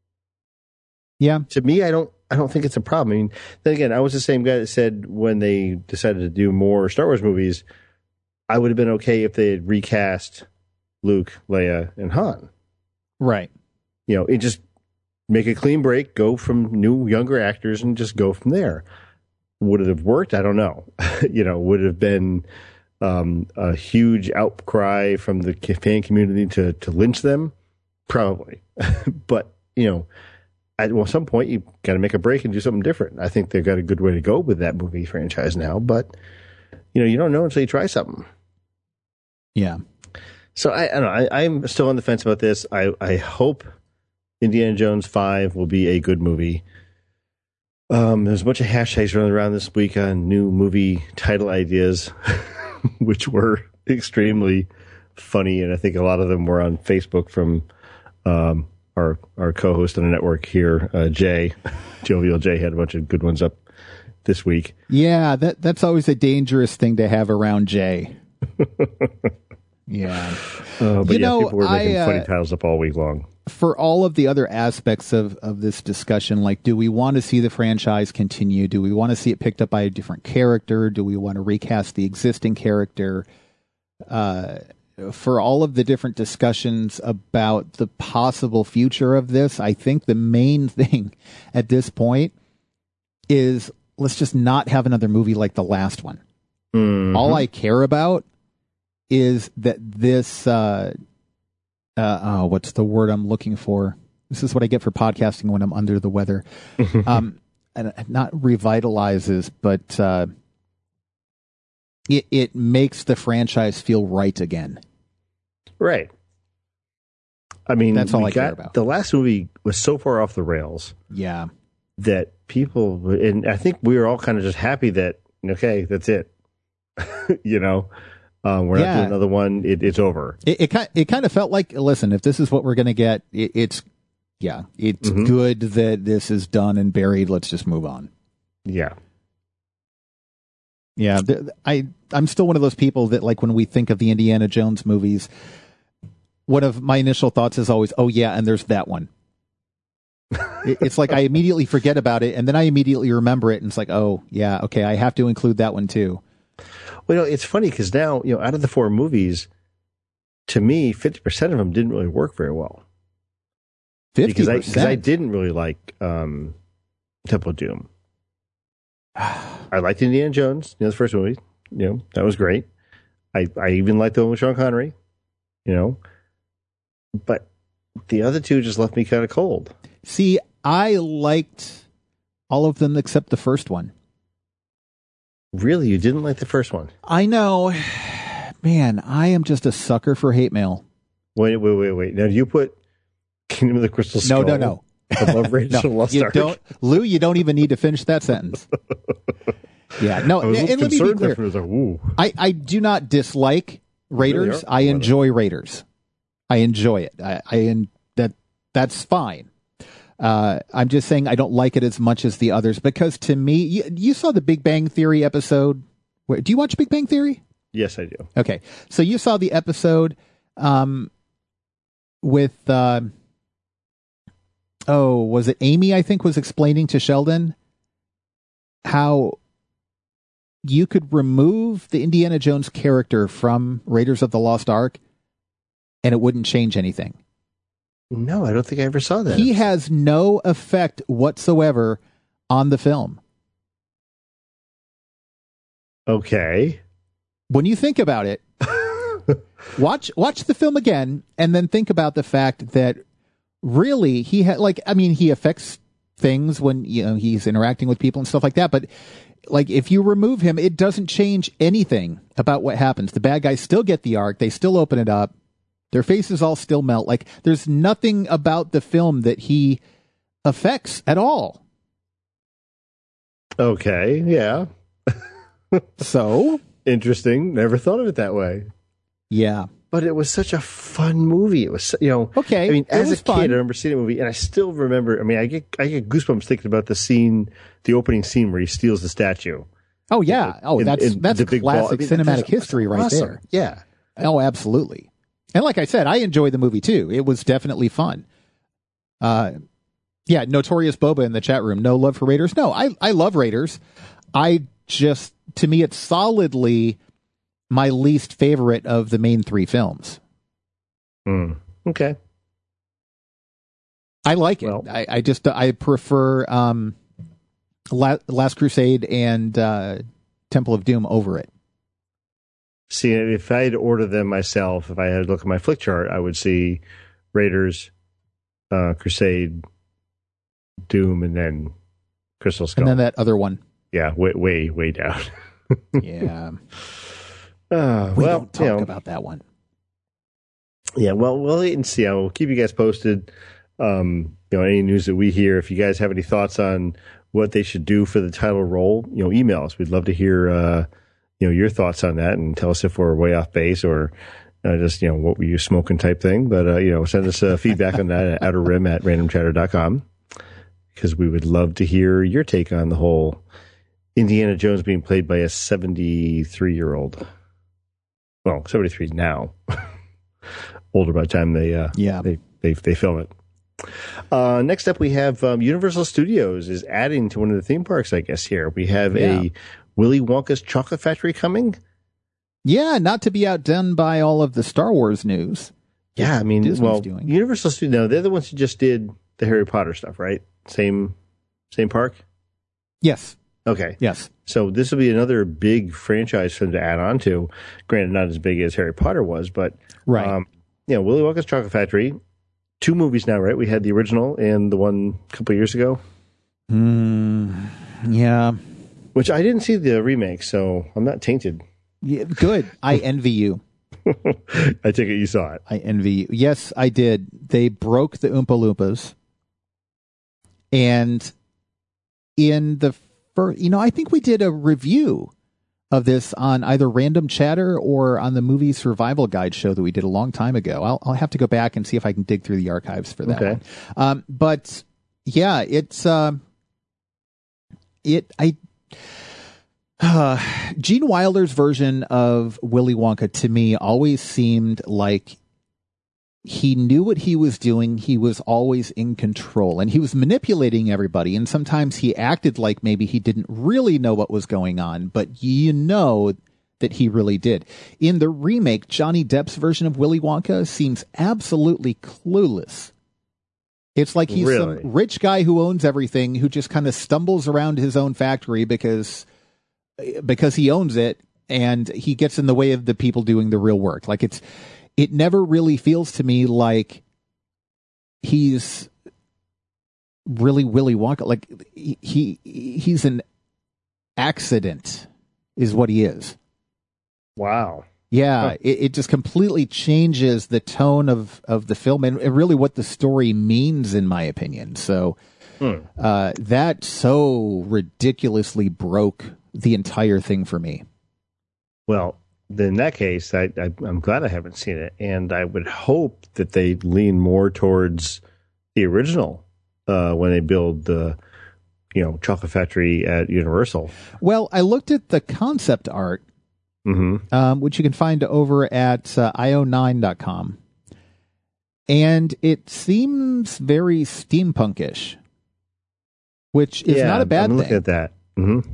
[SPEAKER 8] Yeah.
[SPEAKER 7] To me, I don't I don't think it's a problem. I mean, then again, I was the same guy that said when they decided to do more Star Wars movies, I would have been okay if they had recast Luke, Leia, and Han.
[SPEAKER 8] Right.
[SPEAKER 7] You know, it just make a clean break, go from new, younger actors, and just go from there. Would it have worked? I don't know. you know, would it have been um, a huge outcry from the fan community to, to lynch them? Probably. But, you know, at well, some point, you got to make a break and do something different. I think they've got a good way to go with that movie franchise now. But, you know, you don't know until you try something.
[SPEAKER 8] Yeah.
[SPEAKER 7] So, I, I don't know. I, I'm still on the fence about this. I, I hope Indiana Jones five will be a good movie. Um, there's a bunch of hashtags running around this week on new movie title ideas, which were extremely funny, and I think a lot of them were on Facebook from um, our our co-host on the network here, uh, Jay. Jovial Jay had a bunch of good ones up this week.
[SPEAKER 8] Yeah, that that's always a dangerous thing to have around Jay. Yeah.
[SPEAKER 7] Uh, but
[SPEAKER 8] You
[SPEAKER 7] yeah,
[SPEAKER 8] know,
[SPEAKER 7] people were making
[SPEAKER 8] I, uh,
[SPEAKER 7] funny titles up all week long.
[SPEAKER 8] For all of the other aspects of, of this discussion, like, do we want to see the franchise continue? Do we want to see it picked up by a different character? Do we want to recast the existing character? Uh, for all of the different discussions about the possible future of this, I think the main thing at this point is let's just not have another movie like the last one.
[SPEAKER 7] Mm-hmm.
[SPEAKER 8] All I care about is that this, uh, uh, oh, what's the word I'm looking for? This is what I get for podcasting when I'm under the weather. um, and not revitalizes, but uh, it it makes the franchise feel right again.
[SPEAKER 7] Right. I mean,
[SPEAKER 8] that's all I
[SPEAKER 7] got,
[SPEAKER 8] care about.
[SPEAKER 7] The last movie was so far off the rails.
[SPEAKER 8] Yeah.
[SPEAKER 7] That people, and I think we were all kind of just happy that, okay, that's it. you know, um, we're
[SPEAKER 8] yeah.
[SPEAKER 7] not doing another one. It, it's over.
[SPEAKER 8] It, it kind it kind of felt like, listen, if this is what we're going to get, it, it's yeah, it's mm-hmm. good that this is done and buried. Let's just move on.
[SPEAKER 7] Yeah,
[SPEAKER 8] yeah. Th- I I'm still one of those people that, like, when we think of the Indiana Jones movies, one of my initial thoughts is always, oh yeah, and there's that one. it, it's like I immediately forget about it, and then I immediately remember it, and it's like, oh yeah, okay, I have to include that one too.
[SPEAKER 7] Well, you know, it's funny because now, you know, out of the four movies, to me, fifty percent of them didn't really work very well.
[SPEAKER 8] fifty percent?
[SPEAKER 7] Because I, because I didn't really like um, Temple of Doom. I liked Indiana Jones, you know, the first movie. You know, that was great. I, I even liked the one with Sean Connery, you know. But the other two just left me kind of cold.
[SPEAKER 8] See, I liked all of them except the first one.
[SPEAKER 7] Really? You didn't like the first one?
[SPEAKER 8] I know. Man, I am just a sucker for hate mail.
[SPEAKER 7] Wait, wait, wait, wait. Now, do you put Kingdom of the Crystal Skull
[SPEAKER 8] no, no, no.
[SPEAKER 7] above Raiders
[SPEAKER 8] no,
[SPEAKER 7] of the Lost
[SPEAKER 8] you
[SPEAKER 7] Ark?
[SPEAKER 8] Don't, Lou, you don't even need to finish that sentence. Yeah, no,
[SPEAKER 7] I was
[SPEAKER 8] and, and let me be clear.
[SPEAKER 7] I, was like, Ooh.
[SPEAKER 8] I, I do not dislike Raiders.
[SPEAKER 7] Really
[SPEAKER 8] I enjoy Raiders. I enjoy it. I, I that that's fine. Uh, I'm just saying I don't like it as much as the others because to me, you, you saw the Big Bang Theory episode. Wait, do you watch Big Bang Theory?
[SPEAKER 7] Yes, I do.
[SPEAKER 8] Okay, so you saw the episode um, with uh, oh, was it Amy? I think was explaining to Sheldon how you could remove the Indiana Jones character from Raiders of the Lost Ark, and it wouldn't change anything.
[SPEAKER 7] No, I don't think I ever saw that.
[SPEAKER 8] He has no effect whatsoever on the film.
[SPEAKER 7] Okay.
[SPEAKER 8] When you think about it, watch watch the film again, and then think about the fact that really he had, like, I mean, he affects things when, you know, he's interacting with people and stuff like that, but like if you remove him, it doesn't change anything about what happens. The bad guys still get the Ark, they still open it up. Their faces all still melt. Like, there's nothing about the film that he affects at all.
[SPEAKER 7] Okay, yeah.
[SPEAKER 8] So?
[SPEAKER 7] Interesting. Never thought of it that way.
[SPEAKER 8] Yeah.
[SPEAKER 7] But it was such a fun movie. It was, you know.
[SPEAKER 8] Okay.
[SPEAKER 7] I mean, as a
[SPEAKER 8] fun.
[SPEAKER 7] kid, I remember seeing the movie, and I still remember, I mean, I get I get goosebumps thinking about the scene, the opening scene where he steals the statue.
[SPEAKER 8] Oh, yeah. Oh,
[SPEAKER 7] in,
[SPEAKER 8] that's
[SPEAKER 7] in
[SPEAKER 8] that's
[SPEAKER 7] classic
[SPEAKER 8] I mean, cinematic that's, history right
[SPEAKER 7] awesome.
[SPEAKER 8] there.
[SPEAKER 7] Yeah.
[SPEAKER 8] Oh, absolutely. And like I said, I enjoyed the movie too. It was definitely fun. Uh, yeah, Notorious Boba in the chat room. No love for Raiders? No, I, I love Raiders. I just, to me, it's solidly my least favorite of the main three films.
[SPEAKER 7] Mm. Okay.
[SPEAKER 8] I like it.
[SPEAKER 7] Well,
[SPEAKER 8] I, I just, I prefer um, La- Last Crusade and uh, Temple of Doom over it.
[SPEAKER 7] See, if I had to order them myself, if I had to look at my flick chart, I would see Raiders, uh, Crusade, Doom, and then Crystal Skull.
[SPEAKER 8] And then that other one.
[SPEAKER 7] Yeah, way, way, way down.
[SPEAKER 8] Yeah.
[SPEAKER 7] Uh,
[SPEAKER 8] we
[SPEAKER 7] well,
[SPEAKER 8] don't talk
[SPEAKER 7] you know,
[SPEAKER 8] about that one.
[SPEAKER 7] Yeah, well, we'll wait and see. I will keep you guys posted. Um, you know, any news that we hear. If you guys have any thoughts on what they should do for the title role, you know, email us. We'd love to hear, uh, you know, your thoughts on that, and tell us if we're way off base or uh, just, you know, what were you smoking type thing. But, uh, you know, send us uh, feedback on that at outer rim at random chatter dot com, because we would love to hear your take on the whole Indiana Jones being played by a seventy-three year old. Well, seventy-three now. Older by the time they, uh,
[SPEAKER 8] yeah.
[SPEAKER 7] they, they, they film it. Uh, next up, we have um, Universal Studios is adding to one of the theme parks, I guess, here. We have
[SPEAKER 8] yeah.
[SPEAKER 7] a Willy Wonka's Chocolate Factory coming.
[SPEAKER 8] Yeah, not to be outdone by all of the Star Wars news.
[SPEAKER 7] Yeah, I mean,
[SPEAKER 8] Disney's
[SPEAKER 7] well,
[SPEAKER 8] doing.
[SPEAKER 7] Universal Studios, no, they're the ones who just did the Harry Potter stuff, right? Same, same park?
[SPEAKER 8] Yes.
[SPEAKER 7] Okay.
[SPEAKER 8] Yes.
[SPEAKER 7] So this will be another big franchise film to add on to. Granted, not as big as Harry Potter was, but
[SPEAKER 8] right.
[SPEAKER 7] Um, you know, Willy Wonka's Chocolate Factory. Two movies now, right? We had the original and the one a couple of years ago.
[SPEAKER 8] Mm, yeah.
[SPEAKER 7] Which I didn't see the remake, so I'm not tainted.
[SPEAKER 8] Yeah, good. I envy you.
[SPEAKER 7] I take it you saw it.
[SPEAKER 8] I envy you. Yes, I did. They broke the Oompa Loompas. And in the first, you know, I think we did a review of this on either Random Chatter or on the Movie Survival Guide show that we did a long time ago. I'll, I'll have to go back and see if I can dig through the archives for that
[SPEAKER 7] okay.
[SPEAKER 8] one. Um, but yeah, it's, um, it, I, uh, Gene Wilder's version of Willy Wonka to me always seemed like he knew what he was doing. He was always in control and he was manipulating everybody. And sometimes he acted like maybe he didn't really know what was going on, but you know that he really did. In the remake, Johnny Depp's version of Willy Wonka seems absolutely clueless. It's like he's
[SPEAKER 7] really?
[SPEAKER 8] some rich guy who owns everything, who just kind of stumbles around his own factory because, because he owns it and he gets in the way of the people doing the real work. Like it's, It never really feels to me like he's really Willy Wonka. Like he, he he's an accident is what he is.
[SPEAKER 7] Wow.
[SPEAKER 8] Yeah,
[SPEAKER 7] huh.
[SPEAKER 8] it, it just completely changes the tone of, of the film and, and really what the story means, in my opinion. So hmm. uh, that so ridiculously broke the entire thing for me.
[SPEAKER 7] Well, then in that case, I, I, I'm glad I haven't seen it, and I would hope that they lean more towards the original uh, when they build the, you know, Chocolate Factory at Universal.
[SPEAKER 8] Well, I looked at the concept art,
[SPEAKER 7] mm-hmm.
[SPEAKER 8] um, which you can find over at uh, I O nine dot com, and it seems very steampunkish, which is
[SPEAKER 7] yeah,
[SPEAKER 8] not a bad
[SPEAKER 7] I'm
[SPEAKER 8] thing.
[SPEAKER 7] Looking at that. Mm-hmm.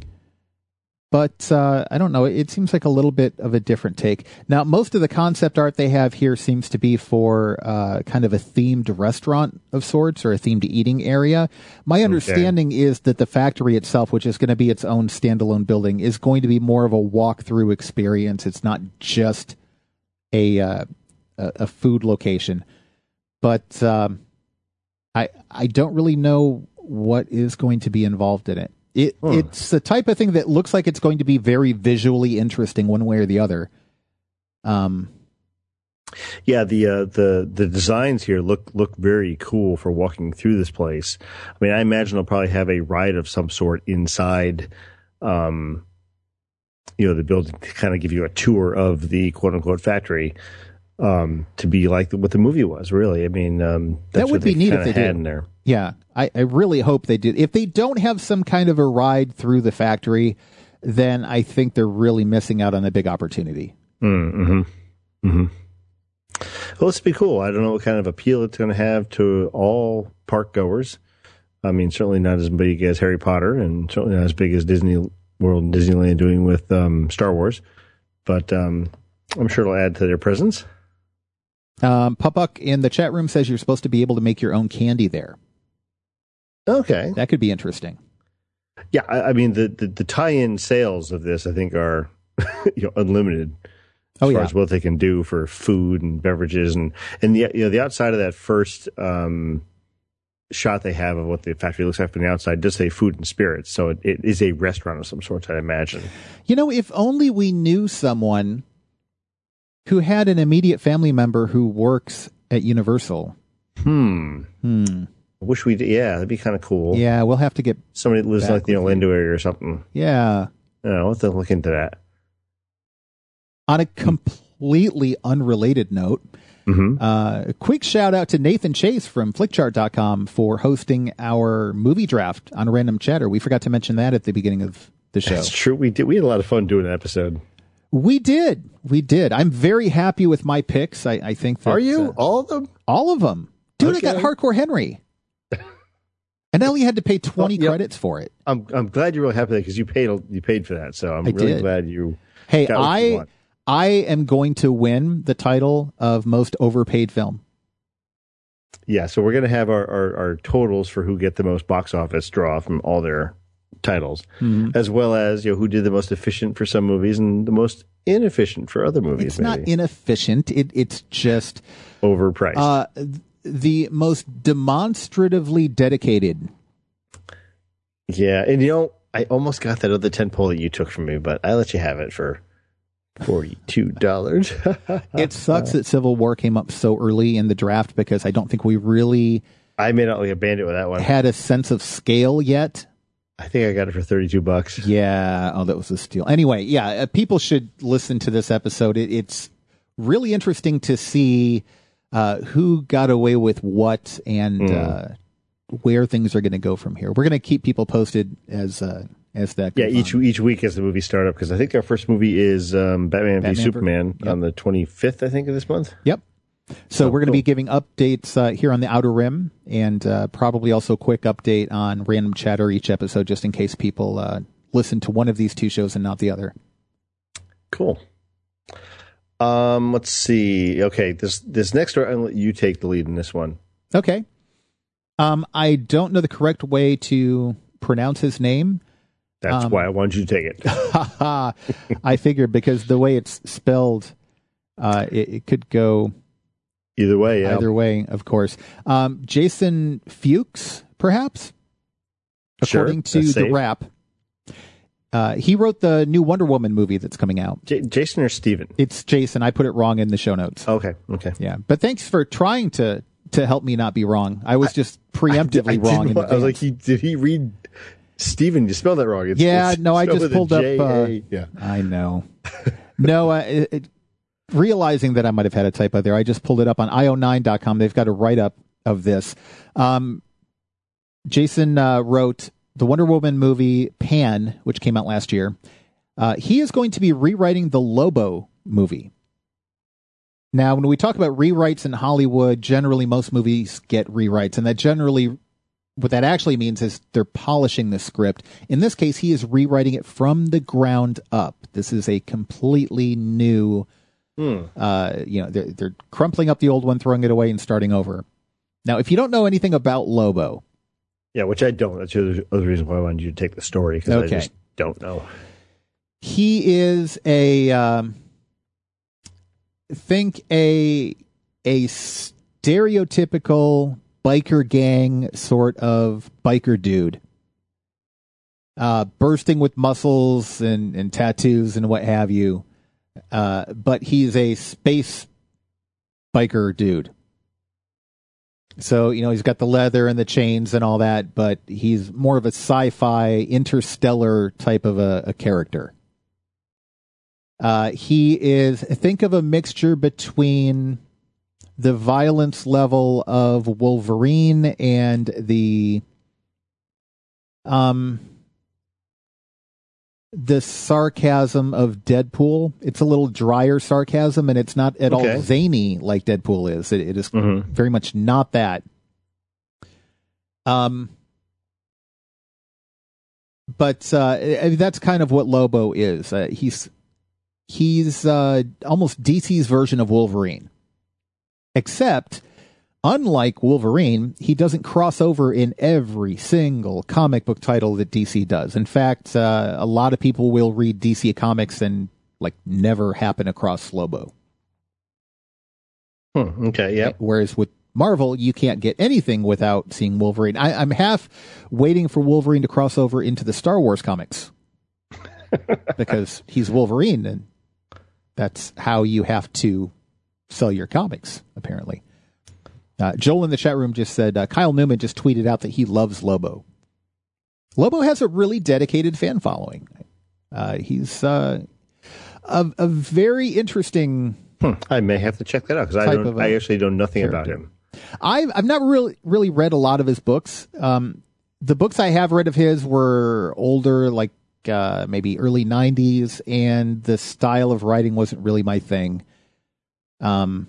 [SPEAKER 8] But uh, I don't know. It seems like a little bit of a different take. Now, most of the concept art they have here seems to be for uh, kind of a themed restaurant of sorts or a themed eating area. My understanding okay. is that the factory itself, which is going to be its own standalone building, is going to be more of a walk-through experience. It's not just a uh, a, a food location. But um, I I don't really know what is going to be involved in it. It huh. It's the type of thing that looks like it's going to be very visually interesting one way or the other. Um,
[SPEAKER 7] yeah, the uh, the the designs here look look very cool for walking through this place. I mean, I imagine they'll probably have a ride of some sort inside, um, you know, the building to kind of give you a tour of the quote unquote factory, um, to be like what the movie was. Really, I mean, um, that's
[SPEAKER 8] that would
[SPEAKER 7] what
[SPEAKER 8] be
[SPEAKER 7] they
[SPEAKER 8] neat if they
[SPEAKER 7] had
[SPEAKER 8] did.
[SPEAKER 7] In there.
[SPEAKER 8] Yeah, I, I really hope they do. If they don't have some kind of a ride through the factory, then I think they're really missing out on a big opportunity.
[SPEAKER 7] Mm-hmm. Mm-hmm. Well, this would be cool. I don't know what kind of appeal it's going to have to all park goers. I mean, certainly not as big as Harry Potter, and certainly not as big as Disney World and Disneyland doing with um, Star Wars. But um, I'm sure it'll add to their presence.
[SPEAKER 8] Um, Pupuck in the chat room says you're supposed to be able to make your own candy there.
[SPEAKER 7] Okay.
[SPEAKER 8] That could be interesting.
[SPEAKER 7] Yeah, I, I mean, the, the, the tie-in sales of this, I think, are you know unlimited as
[SPEAKER 8] oh,
[SPEAKER 7] far
[SPEAKER 8] yeah.
[SPEAKER 7] as what they can do for food and beverages. And, and the, you know, the outside of that first um, shot they have of what the factory looks like from the outside does say food and spirits. So it, it is a restaurant of some sort, I imagine.
[SPEAKER 8] You know, if only we knew someone who had an immediate family member who works at Universal.
[SPEAKER 7] Hmm.
[SPEAKER 8] Hmm.
[SPEAKER 7] I wish we did. Yeah, that'd be kind of cool.
[SPEAKER 8] Yeah, we'll have to get
[SPEAKER 7] somebody that lives in like the Orlando
[SPEAKER 8] you.
[SPEAKER 7] area or something.
[SPEAKER 8] Yeah.
[SPEAKER 7] Yeah, we'll have to look into that.
[SPEAKER 8] On a completely unrelated note,
[SPEAKER 7] mm-hmm.
[SPEAKER 8] uh, a quick shout out to Nathan Chase from Flickchart dot com for hosting our movie draft on Random Chatter. We forgot to mention that at the beginning of the show.
[SPEAKER 7] That's true. We did. We had a lot of fun doing an episode.
[SPEAKER 8] We did. We did. I'm very happy with my picks. I, I think that,
[SPEAKER 7] Are you?
[SPEAKER 8] Uh,
[SPEAKER 7] all of them?
[SPEAKER 8] All of them. Dude,
[SPEAKER 7] okay.
[SPEAKER 8] I got Hardcore Henry. And I only had to pay twenty
[SPEAKER 7] well, yep.
[SPEAKER 8] credits for it.
[SPEAKER 7] I'm I'm glad you're really happy because you paid you paid for that. So I'm
[SPEAKER 8] I
[SPEAKER 7] really
[SPEAKER 8] did.
[SPEAKER 7] glad you.
[SPEAKER 8] Hey,
[SPEAKER 7] got what
[SPEAKER 8] I
[SPEAKER 7] you want.
[SPEAKER 8] I am going to win the title of most overpaid film.
[SPEAKER 7] Yeah, so we're going to have our, our, our totals for who get the most box office draw from all their titles, mm-hmm. as well as, you know, who did the most efficient for some movies and the most inefficient for other movies.
[SPEAKER 8] It's
[SPEAKER 7] maybe.
[SPEAKER 8] not inefficient. It, it's just
[SPEAKER 7] overpriced.
[SPEAKER 8] Uh, the most demonstratively dedicated.
[SPEAKER 7] Yeah, and you know, I almost got that other tentpole that you took from me, but I let you have it for forty-two dollars.
[SPEAKER 8] It sucks that Civil War came up so early in the draft because I don't think we really
[SPEAKER 7] I made out like a bandit with that one.
[SPEAKER 8] Had a sense of scale yet.
[SPEAKER 7] I think I got it for thirty-two bucks.
[SPEAKER 8] Yeah. Oh, that was a steal. Anyway, yeah, uh, people should listen to this episode. It, it's really interesting to see uh, who got away with what and mm. uh, where things are going to go from here. We're going to keep people posted as uh, as that goes
[SPEAKER 7] Yeah, each
[SPEAKER 8] on.
[SPEAKER 7] each week as the movie start up, because I think our first movie is um, Batman, Batman v Superman yep. on the twenty-fifth, I think, of this month.
[SPEAKER 8] Yep. So
[SPEAKER 7] oh,
[SPEAKER 8] we're going to
[SPEAKER 7] cool.
[SPEAKER 8] be giving updates uh, here on the Outer Rim, and uh, probably also a quick update on Random Chatter each episode, just in case people uh, listen to one of these two shows and not the other.
[SPEAKER 7] Cool. Um, let's see. Okay, this this next story, I'll let you take the lead in this one.
[SPEAKER 8] Okay. Um, I don't know the correct way to pronounce his name.
[SPEAKER 7] That's um, why I wanted you to take
[SPEAKER 8] it. I figured because the way it's spelled, uh, it, it could go
[SPEAKER 7] either way. Yeah.
[SPEAKER 8] Either way, of course. Um, Jason Fuchs, perhaps, according
[SPEAKER 7] sure,
[SPEAKER 8] to the
[SPEAKER 7] safe.
[SPEAKER 8] Wrap. Uh, he wrote the new Wonder Woman movie that's coming out.
[SPEAKER 7] J- Jason or Steven?
[SPEAKER 8] It's Jason. I put it wrong in the show notes.
[SPEAKER 7] Okay. Okay.
[SPEAKER 8] Yeah, but thanks for trying to to help me not be wrong. I was just preemptively
[SPEAKER 7] I, I
[SPEAKER 8] wrong. In
[SPEAKER 7] I was like, he, did he read Steven? You spelled that wrong. It's,
[SPEAKER 8] yeah,
[SPEAKER 7] it's
[SPEAKER 8] no, I just pulled up. Uh,
[SPEAKER 7] yeah,
[SPEAKER 8] I know. no, uh, it, it, realizing that I might have had a typo there, I just pulled it up on I O nine dot com. They've got a write up of this. Um, Jason uh, wrote the Wonder Woman movie Pan, which came out last year. Uh, he is going to be rewriting the Lobo movie. Now, when we talk about rewrites in Hollywood, generally most movies get rewrites, and that generally, what that actually means is they're polishing the script. In this case, he is rewriting it from the ground up. This is a completely new, hmm. uh, you know, they're, they're crumpling up the old one, throwing it away, and starting over. Now, if you don't know anything about Lobo,
[SPEAKER 7] yeah, which I don't. That's the other reason why I wanted you to take the story, because okay. I just don't know.
[SPEAKER 8] He is a um, think a a stereotypical biker gang sort of biker dude, uh, bursting with muscles and, and tattoos and what have you. Uh, but he's a space biker dude. So, you know, he's got the leather and the chains and all that, but he's more of a sci-fi, interstellar type of a, a character. Uh, he is, think of a mixture between the violence level of Wolverine and the, um, the sarcasm of Deadpool. It's a little drier sarcasm, and it's not at okay. all zany like Deadpool is. It, it is mm-hmm. very much not that. Um, but uh, that's kind of what Lobo is. Uh, he's he's uh, almost D C's version of Wolverine, except unlike Wolverine, he doesn't cross over in every single comic book title that D C does. In fact, uh, a lot of people will read D C comics and like never happen across Lobo.
[SPEAKER 7] Hmm, okay, yeah.
[SPEAKER 8] Whereas with Marvel, you can't get anything without seeing Wolverine. I, I'm half waiting for Wolverine to cross over into the Star Wars comics because he's Wolverine, and that's how you have to sell your comics, apparently. Uh, Joel in the chat room just said, uh, Kyle Newman just tweeted out that he loves Lobo. Lobo has a really dedicated fan following. Uh, he's uh, a, a very interesting.
[SPEAKER 7] Hmm. I may have to check that out because I don't. I actually know nothing character. about him.
[SPEAKER 8] I've I've not really really read a lot of his books. Um, the books I have read of his were older, like uh, maybe early nineties, and the style of writing wasn't really my thing. Um.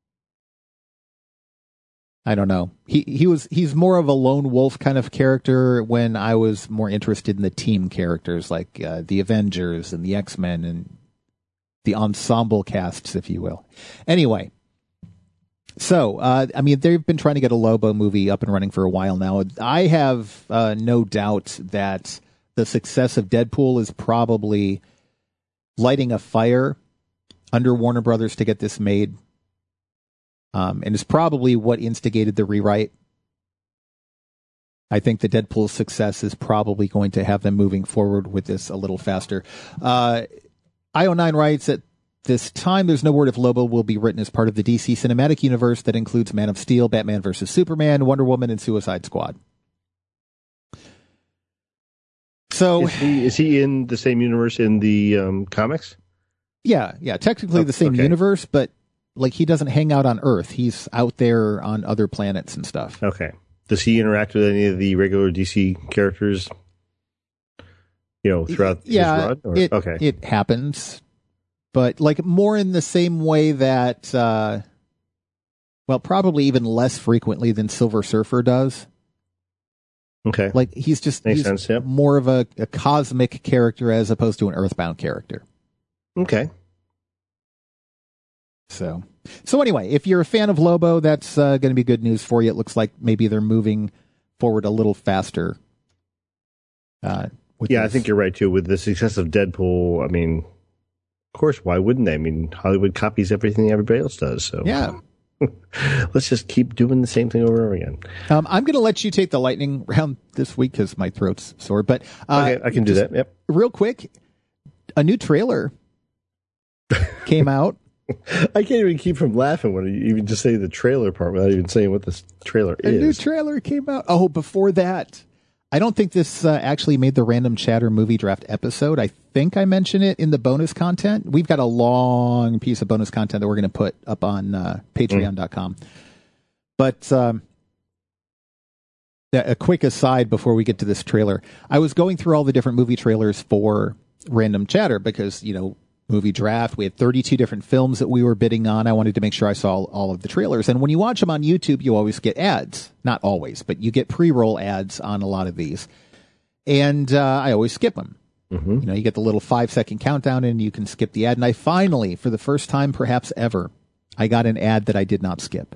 [SPEAKER 8] I don't know. He he was he's more of a lone wolf kind of character when I was more interested in the team characters like uh, the Avengers and the X-Men and the ensemble casts, if you will. Anyway, so uh, I mean they've been trying to get a Lobo movie up and running for a while now. I have uh, no doubt that the success of Deadpool is probably lighting a fire under Warner Brothers to get this made. Um, and it's probably what instigated the rewrite. I think the Deadpool success is probably going to have them moving forward with this a little faster. Uh, I O nine writes that this time there's no word if Lobo will be written as part of the D C cinematic universe that includes Man of Steel, Batman versus Superman, Wonder Woman, and Suicide Squad. So
[SPEAKER 7] is he, is he in the same universe in the um, comics?
[SPEAKER 8] Yeah, yeah, technically
[SPEAKER 7] oh,
[SPEAKER 8] the same
[SPEAKER 7] okay.
[SPEAKER 8] universe, but like he doesn't hang out on Earth. He's out there on other planets and stuff.
[SPEAKER 7] Okay. Does he interact with any of the regular D C characters? You know, throughout
[SPEAKER 8] yeah,
[SPEAKER 7] his run? Or?
[SPEAKER 8] It,
[SPEAKER 7] okay.
[SPEAKER 8] it happens, but like more in the same way that, uh, well, probably even less frequently than Silver Surfer does.
[SPEAKER 7] Okay.
[SPEAKER 8] Like he's just
[SPEAKER 7] Makes
[SPEAKER 8] he's
[SPEAKER 7] sense, yeah.
[SPEAKER 8] more of a, a cosmic character as opposed to an Earthbound character.
[SPEAKER 7] Okay.
[SPEAKER 8] So, so anyway, if you're a fan of Lobo, that's uh, going to be good news for you. It looks like maybe they're moving forward a little faster. Uh, with
[SPEAKER 7] yeah,
[SPEAKER 8] this.
[SPEAKER 7] I think you're right too. With the success of Deadpool, I mean, of course, why wouldn't they? I mean, Hollywood copies everything everybody else does. So
[SPEAKER 8] yeah.
[SPEAKER 7] Let's just keep doing the same thing over and over again.
[SPEAKER 8] Um, I'm going to let you take the lightning round this week because my throat's sore. But uh,
[SPEAKER 7] okay, I can do that. Yep.
[SPEAKER 8] Real quick, a new trailer came out.
[SPEAKER 7] I can't even keep from laughing when you even just say the trailer part without even saying what this trailer
[SPEAKER 8] a
[SPEAKER 7] is.
[SPEAKER 8] A new trailer came out. Oh, before that, I don't think this uh, actually made the Random Chatter movie draft episode. I think I mentioned it in the bonus content. We've got a long piece of bonus content that we're going to put up on uh, patreon dot com. Mm. But um, a quick aside before we get to this trailer. I was going through all the different movie trailers for Random Chatter because, you know, movie draft. We had thirty-two different films that we were bidding on. I wanted to make sure I saw all of the trailers. And when you watch them on YouTube, you always get ads. Not always, but you get pre-roll ads on a lot of these. And uh, I always skip them. Mm-hmm. You know, you get the little five-second countdown and you can skip the ad. And I finally, for the first time perhaps ever, I got an ad that I did not skip.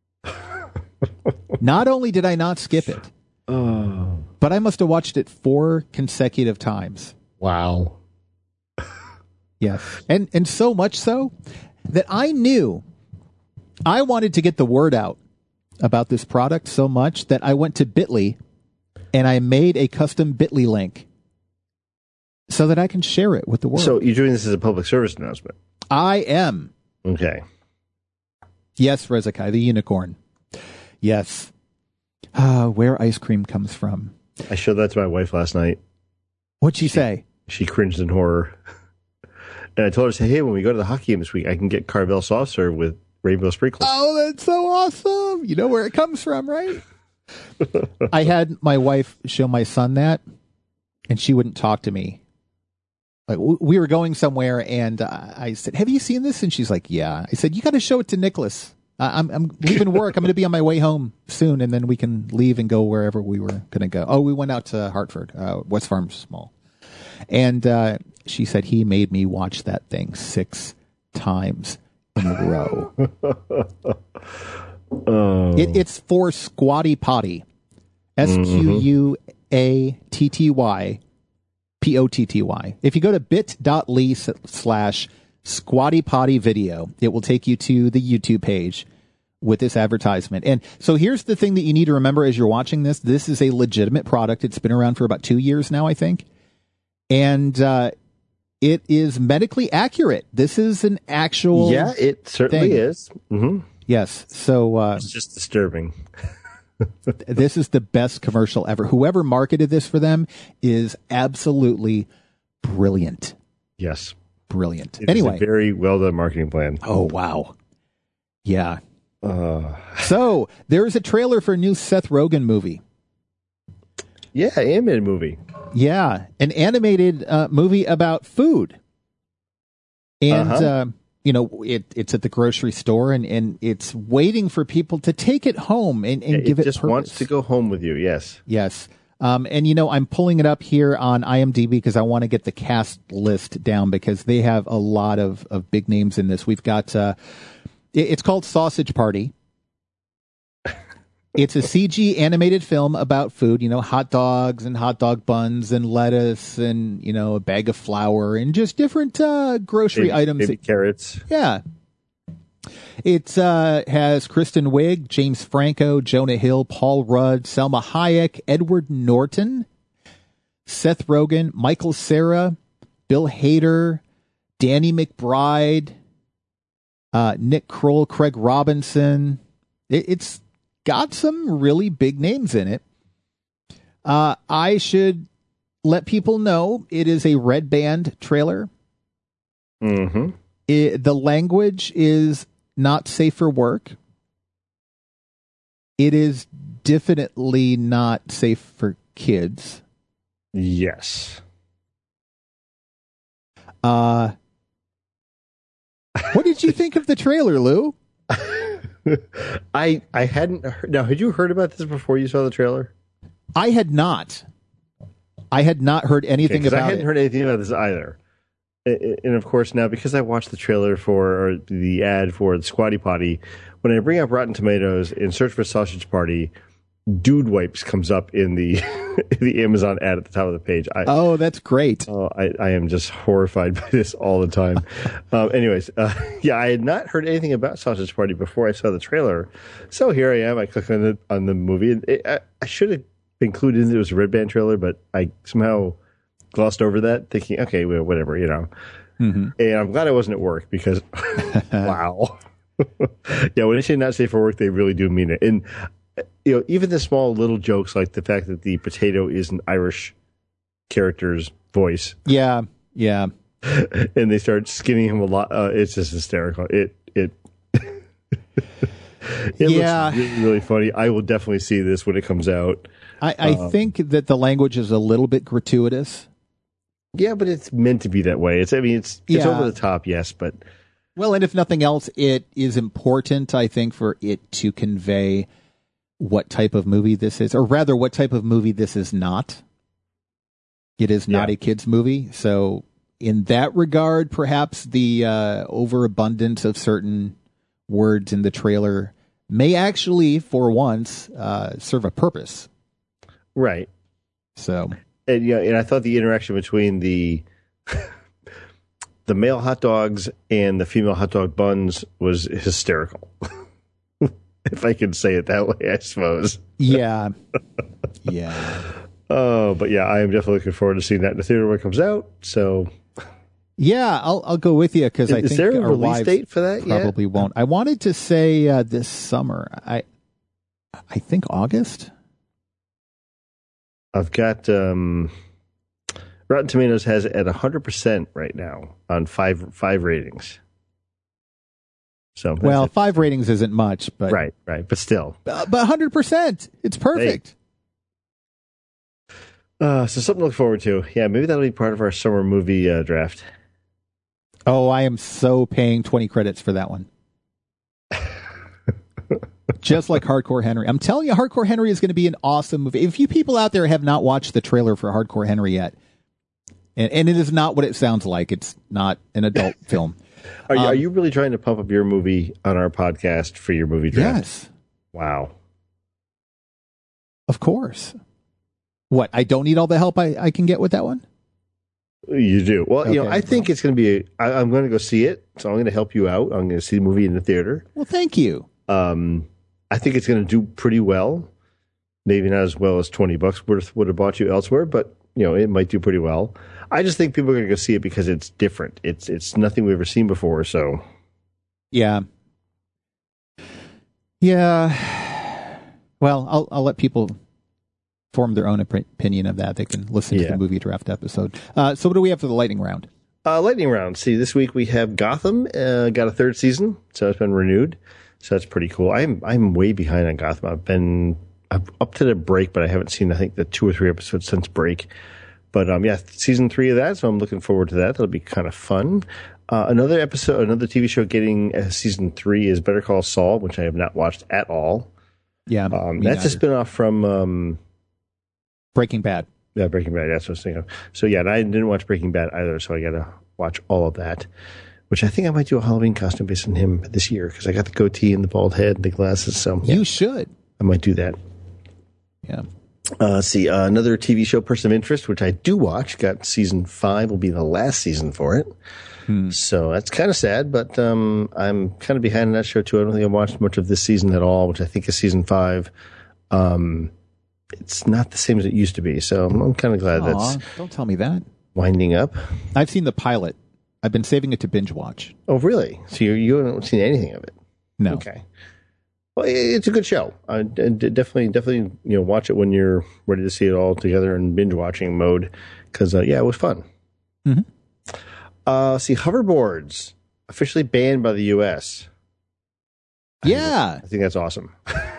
[SPEAKER 8] Not only did I not skip it, oh. but I must have watched it four consecutive times.
[SPEAKER 7] Wow.
[SPEAKER 8] Yes. And and so much so that I knew I wanted to get the word out about this product so much that I went to Bitly and I made a custom Bitly link so that I can share it with the world.
[SPEAKER 7] So you're doing this as a public service announcement?
[SPEAKER 8] I am.
[SPEAKER 7] Okay.
[SPEAKER 8] Yes, Rezakai, the unicorn. Yes. Uh, where ice cream comes from.
[SPEAKER 7] I showed that to my wife last night.
[SPEAKER 8] What'd she, she say?
[SPEAKER 7] She cringed in horror. And I told her, say, hey, when we go to the hockey game this week, I can get Carvel soft serve with rainbow sprinkles.
[SPEAKER 8] Oh, that's so awesome. You know where it comes from, right? I had my wife show my son that, and she wouldn't talk to me. Like, we were going somewhere, and I said, have you seen this? And she's like, yeah. I said, you got to show it to Nicholas. I'm, I'm leaving work. I'm going to be on my way home soon, and then we can leave and go wherever we were going to go. Oh, we went out to Hartford, uh, West Farms Mall. And uh, she said he made me watch that thing six times in a row. oh. it, it's for Squatty Potty. S Q U A T T Y P O T T Y. If you go to bit.ly slash Squatty Potty video, it will take you to the YouTube page with this advertisement. And so here's the thing that you need to remember as you're watching this. This is a legitimate product. It's been around for about two years now, I think. And uh, it is medically accurate. This is an actual
[SPEAKER 7] Yeah, it certainly
[SPEAKER 8] thing.
[SPEAKER 7] is. Mm-hmm.
[SPEAKER 8] Yes. So uh,
[SPEAKER 7] it's just disturbing.
[SPEAKER 8] This is the best commercial ever. Whoever marketed this for them is absolutely brilliant.
[SPEAKER 7] Yes.
[SPEAKER 8] Brilliant.
[SPEAKER 7] It
[SPEAKER 8] anyway.
[SPEAKER 7] is a very well done marketing plan.
[SPEAKER 8] Oh, wow. Yeah.
[SPEAKER 7] Uh,
[SPEAKER 8] so there's a trailer for a new Seth Rogen movie.
[SPEAKER 7] Yeah, animated movie.
[SPEAKER 8] Yeah, an animated uh, movie about food. And,
[SPEAKER 7] uh-huh.
[SPEAKER 8] uh, you know, it, it's at the grocery store and, and it's waiting for people to take it home and, and
[SPEAKER 7] yeah,
[SPEAKER 8] give it
[SPEAKER 7] It just
[SPEAKER 8] purpose.
[SPEAKER 7] wants to go home with you, yes.
[SPEAKER 8] Yes. Um, and, you know, I'm pulling it up here on I M D B because I want to get the cast list down because they have a lot of, of big names in this. We've got, uh, it, it's called Sausage Party. It's a C G animated film about food, you know, hot dogs and hot dog buns and lettuce and, you know, a bag of flour and just different uh, grocery
[SPEAKER 7] Baby,
[SPEAKER 8] items.
[SPEAKER 7] baby carrots.
[SPEAKER 8] Yeah. It uh, has Kristen Wiig, James Franco, Jonah Hill, Paul Rudd, Selma Hayek, Edward Norton, Seth Rogen, Michael Cera, Bill Hader, Danny McBride, uh, Nick Kroll, Craig Robinson. It, it's got some really big names in it. Uh, I should let people know it is a Red Band trailer.
[SPEAKER 7] Mm-hmm.
[SPEAKER 8] It, the language is not safe for work. It is definitely not safe for kids.
[SPEAKER 7] Yes.
[SPEAKER 8] Uh, what did you think of the trailer, Lou?
[SPEAKER 7] I I hadn't heard. Now, had you heard about this before you saw the trailer?
[SPEAKER 8] I had not. I had not heard anything
[SPEAKER 7] Okay, 'cause
[SPEAKER 8] about
[SPEAKER 7] I hadn't
[SPEAKER 8] it.
[SPEAKER 7] heard anything about this either. And and of course, now because I watched the trailer for or the ad for the Squatty Potty, when I bring up Rotten Tomatoes in search for Sausage Party, Dude Wipes comes up in the the Amazon ad at the top of the page. I,
[SPEAKER 8] Oh, that's great.
[SPEAKER 7] Oh, I, I am just horrified by this all the time. um, anyways, uh, yeah, I had not heard anything about Sausage Party before I saw the trailer. So here I am. I click on the on the movie. And it, I, I should have included it was a Red Band trailer, but I somehow glossed over that, thinking, okay, well, whatever, you know.
[SPEAKER 8] Mm-hmm.
[SPEAKER 7] And I'm glad I wasn't at work because, wow. Yeah, when they say not safe for work, they really do mean it. And you know, even the small little jokes like the fact that the potato is an Irish character's voice.
[SPEAKER 8] Yeah, yeah.
[SPEAKER 7] And they start skinning him a lot. Uh, it's just hysterical. It it it
[SPEAKER 8] Yeah.
[SPEAKER 7] looks really, really funny. I will definitely see this when it comes out.
[SPEAKER 8] I, I
[SPEAKER 7] Um,
[SPEAKER 8] think that the language is a little bit gratuitous.
[SPEAKER 7] Yeah, but it's meant to be that way. It's I mean it's it's
[SPEAKER 8] Yeah.
[SPEAKER 7] over the top, yes, but
[SPEAKER 8] Well, and if nothing else, it is important, I think, for it to convey what type of movie this is, or rather, what type of movie this is not. It is not
[SPEAKER 7] Yeah.
[SPEAKER 8] a kids' movie, so in that regard, perhaps the uh, overabundance of certain words in the trailer may actually, for once, uh, serve a purpose.
[SPEAKER 7] right.
[SPEAKER 8] So,
[SPEAKER 7] And yeah, and I thought the interaction between the the male hot dogs and the female hot dog buns was hysterical. If I can say it that way, I suppose.
[SPEAKER 8] yeah, yeah,
[SPEAKER 7] Oh, but yeah, I am definitely looking forward to seeing that in the theater when it comes out. So,
[SPEAKER 8] yeah. I'll I'll go with you because I
[SPEAKER 7] is
[SPEAKER 8] think
[SPEAKER 7] there a
[SPEAKER 8] our
[SPEAKER 7] release
[SPEAKER 8] wives
[SPEAKER 7] date for that yet?
[SPEAKER 8] probably won't. I wanted to say uh, this summer. I I think August.
[SPEAKER 7] I've got um, Rotten Tomatoes has it at one hundred percent right now on five five ratings. So that's
[SPEAKER 8] Well,
[SPEAKER 7] it.
[SPEAKER 8] five ratings isn't much, but
[SPEAKER 7] right, right, but still,
[SPEAKER 8] uh, but one hundred percent, it's perfect.
[SPEAKER 7] uh, so something to look forward to. Yeah, maybe that'll be part of our summer movie uh, draft.
[SPEAKER 8] Oh, I am so paying twenty credits for that one. Just like Hardcore Henry. I'm telling you, Hardcore Henry is going to be an awesome movie. If you people out there have not watched the trailer for Hardcore Henry yet, and, and it is not what it sounds like, it's not an adult film.
[SPEAKER 7] Are you,
[SPEAKER 8] Um,
[SPEAKER 7] are you really trying to pump up your movie on our podcast for your movie draft?
[SPEAKER 8] Yes,
[SPEAKER 7] Wow.
[SPEAKER 8] of course. What, I don't need all the help I, I can get with that one?
[SPEAKER 7] You do. Well, you know,
[SPEAKER 8] Okay,
[SPEAKER 7] I think it's going to be, a, I, I'm going to go see it. So I'm going to help you out. I'm going to see the movie in the theater.
[SPEAKER 8] Well, thank you.
[SPEAKER 7] Um, I think it's going to do pretty well. Maybe not as well as twenty bucks worth would have bought you elsewhere, but you know, it might do pretty well. I just think people are going to go see it because it's different. It's, it's nothing we've ever seen before. So
[SPEAKER 8] Yeah. Yeah. Well, I'll I'll let people form their own op- opinion of that. They can listen to
[SPEAKER 7] Yeah.
[SPEAKER 8] the movie draft episode. Uh, so what do we have for the lightning round?
[SPEAKER 7] Uh, lightning round. See, this week we have Gotham. Uh, got a third season, so it's been renewed. So that's pretty cool. I'm I'm way behind on Gotham. I've been I'm up to the break, but I haven't seen I think the two or three episodes since break. But um, yeah, season three of that. So I'm looking forward to that. That'll be kind of fun. Uh, another episode, another T V show getting uh, season three is Better Call Saul, which I have not watched at all.
[SPEAKER 8] Yeah,
[SPEAKER 7] Um,
[SPEAKER 8] me
[SPEAKER 7] that's a
[SPEAKER 8] neither.
[SPEAKER 7] spinoff from um,
[SPEAKER 8] Breaking Bad.
[SPEAKER 7] yeah, Breaking Bad. That's what I was thinking of. So yeah, and I didn't watch Breaking Bad either, so I got to watch all of that. Which I think I might do a Halloween costume based on him this year because I got the goatee and the bald head and the glasses. So yeah.
[SPEAKER 8] You should.
[SPEAKER 7] I might do that.
[SPEAKER 8] Yeah.
[SPEAKER 7] Uh, see, uh, another T V show, Person of Interest, which I do watch, got season five, will be the last season for it. Hmm. So that's kind of sad, but um, I'm kind of behind on that show too. I don't think I watched much of this season at all, which I think is season five. Um, it's not the same as it used to be, so I'm, I'm kind of glad
[SPEAKER 8] Aww,
[SPEAKER 7] that's
[SPEAKER 8] don't tell me that.
[SPEAKER 7] Winding up.
[SPEAKER 8] I've seen the pilot. I've been saving it to binge watch.
[SPEAKER 7] Oh, really? So you you haven't seen anything of it?
[SPEAKER 8] No.
[SPEAKER 7] Okay. Well, it's a good show. I definitely, definitely, you know, watch it when you're ready to see it all together in binge watching mode. Because, uh, yeah, it was fun.
[SPEAKER 8] Mm-hmm.
[SPEAKER 7] Uh, see, hoverboards officially banned by the U S.
[SPEAKER 8] Yeah,
[SPEAKER 7] I think, I think that's awesome.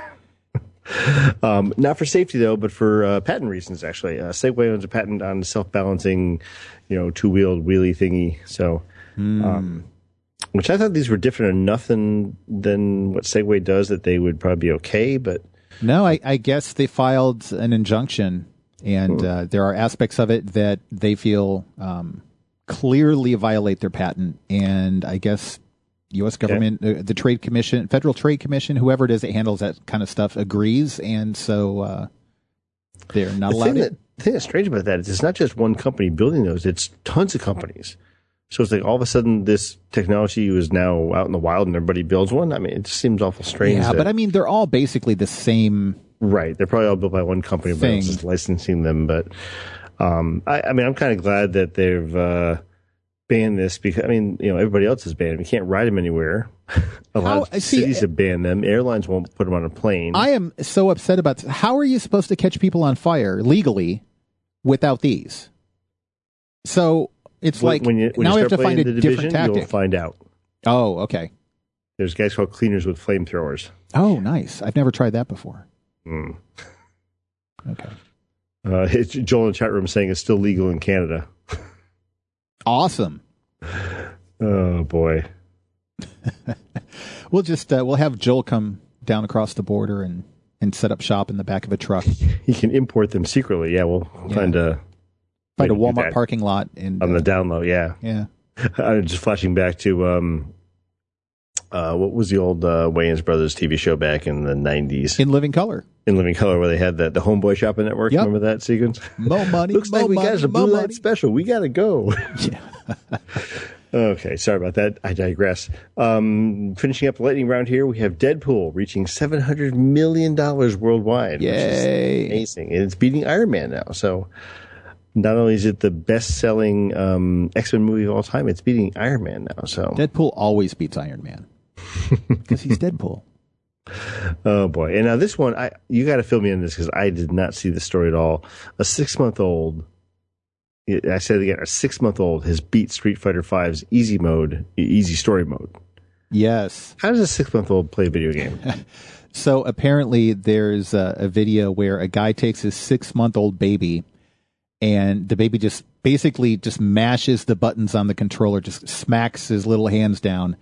[SPEAKER 7] um, not for safety though, but for uh, patent reasons. Actually, uh, Segway owns a patent on the self-balancing, you know, two-wheeled wheelie thingy. So. Mm. Um, Which I thought these were different enough than than what Segway does that they would probably be okay, but
[SPEAKER 8] no, I, I guess they filed an injunction, and hmm. uh, there are aspects of it that they feel um, clearly violate their patent, and I guess U S government, okay. uh, the Trade Commission, Federal Trade Commission, whoever it is that handles that kind of stuff, agrees, and so uh, they're not
[SPEAKER 7] the
[SPEAKER 8] allowed.
[SPEAKER 7] Thing
[SPEAKER 8] to...
[SPEAKER 7] that, the thing that's strange about that is it's not just one company building those; it's tons of companies. So it's like all of a sudden this technology is now out in the wild and everybody builds one. I mean, it just seems awful strange.
[SPEAKER 8] Yeah,
[SPEAKER 7] that,
[SPEAKER 8] but I mean, they're all basically the same.
[SPEAKER 7] Right. They're probably all built by one company, but else is licensing them. But um, I, I mean, I'm kind of glad that they've uh, banned this because, I mean, you know, everybody else has banned them. You can't ride them anywhere. a lot How, of see, cities have banned them. Airlines won't put them on a plane.
[SPEAKER 8] I am so upset about this. How are you supposed to catch people on fire legally without these? So... It's
[SPEAKER 7] when,
[SPEAKER 8] like
[SPEAKER 7] when you, when
[SPEAKER 8] now
[SPEAKER 7] you
[SPEAKER 8] we have to find a
[SPEAKER 7] division,
[SPEAKER 8] different tactic.
[SPEAKER 7] You'll find out.
[SPEAKER 8] Oh, okay.
[SPEAKER 7] There's guys called cleaners with flamethrowers.
[SPEAKER 8] Oh, nice. I've never tried that before.
[SPEAKER 7] Mm.
[SPEAKER 8] Okay.
[SPEAKER 7] Uh, it's Joel in the chat room saying it's still legal in Canada.
[SPEAKER 8] Awesome.
[SPEAKER 7] Oh boy.
[SPEAKER 8] we'll just uh, we'll have Joel come down across the border and, and set up shop in the back of a truck.
[SPEAKER 7] He can import them secretly. Yeah, we'll yeah. find a.
[SPEAKER 8] Find a Walmart parking lot and
[SPEAKER 7] on the down low, yeah,
[SPEAKER 8] yeah.
[SPEAKER 7] I'm just flashing back to um, uh, what was the old uh, Wayans Brothers T V show back in the nineties?
[SPEAKER 8] In Living Color.
[SPEAKER 7] In Living Color, where they had the the Homeboy Shopping Network. Yep. Remember that sequence?
[SPEAKER 8] Mo money.
[SPEAKER 7] Looks
[SPEAKER 8] mo
[SPEAKER 7] like we
[SPEAKER 8] money,
[SPEAKER 7] got a blue light special. We got to go.
[SPEAKER 8] Yeah.
[SPEAKER 7] Okay, sorry about that. I digress. Um, finishing up the lightning round here, we have Deadpool reaching seven hundred million dollars worldwide.
[SPEAKER 8] Yay!
[SPEAKER 7] Which is amazing, and it's beating Iron Man now. So. Not only is it the best-selling um, X-Men movie of all time, it's beating Iron Man now. So
[SPEAKER 8] Deadpool always beats Iron Man because he's Deadpool.
[SPEAKER 7] Oh boy! And now this one, I you got to fill me in this because I did not see the story at all. A six-month-old, I said again, a six-month-old has beat Street Fighter V's easy mode, easy story mode.
[SPEAKER 8] Yes.
[SPEAKER 7] How does a six-month-old play a video game?
[SPEAKER 8] So apparently, there's a, a video where a guy takes his six-month-old baby. And the baby just basically just mashes the buttons on the controller, just smacks his little hands down.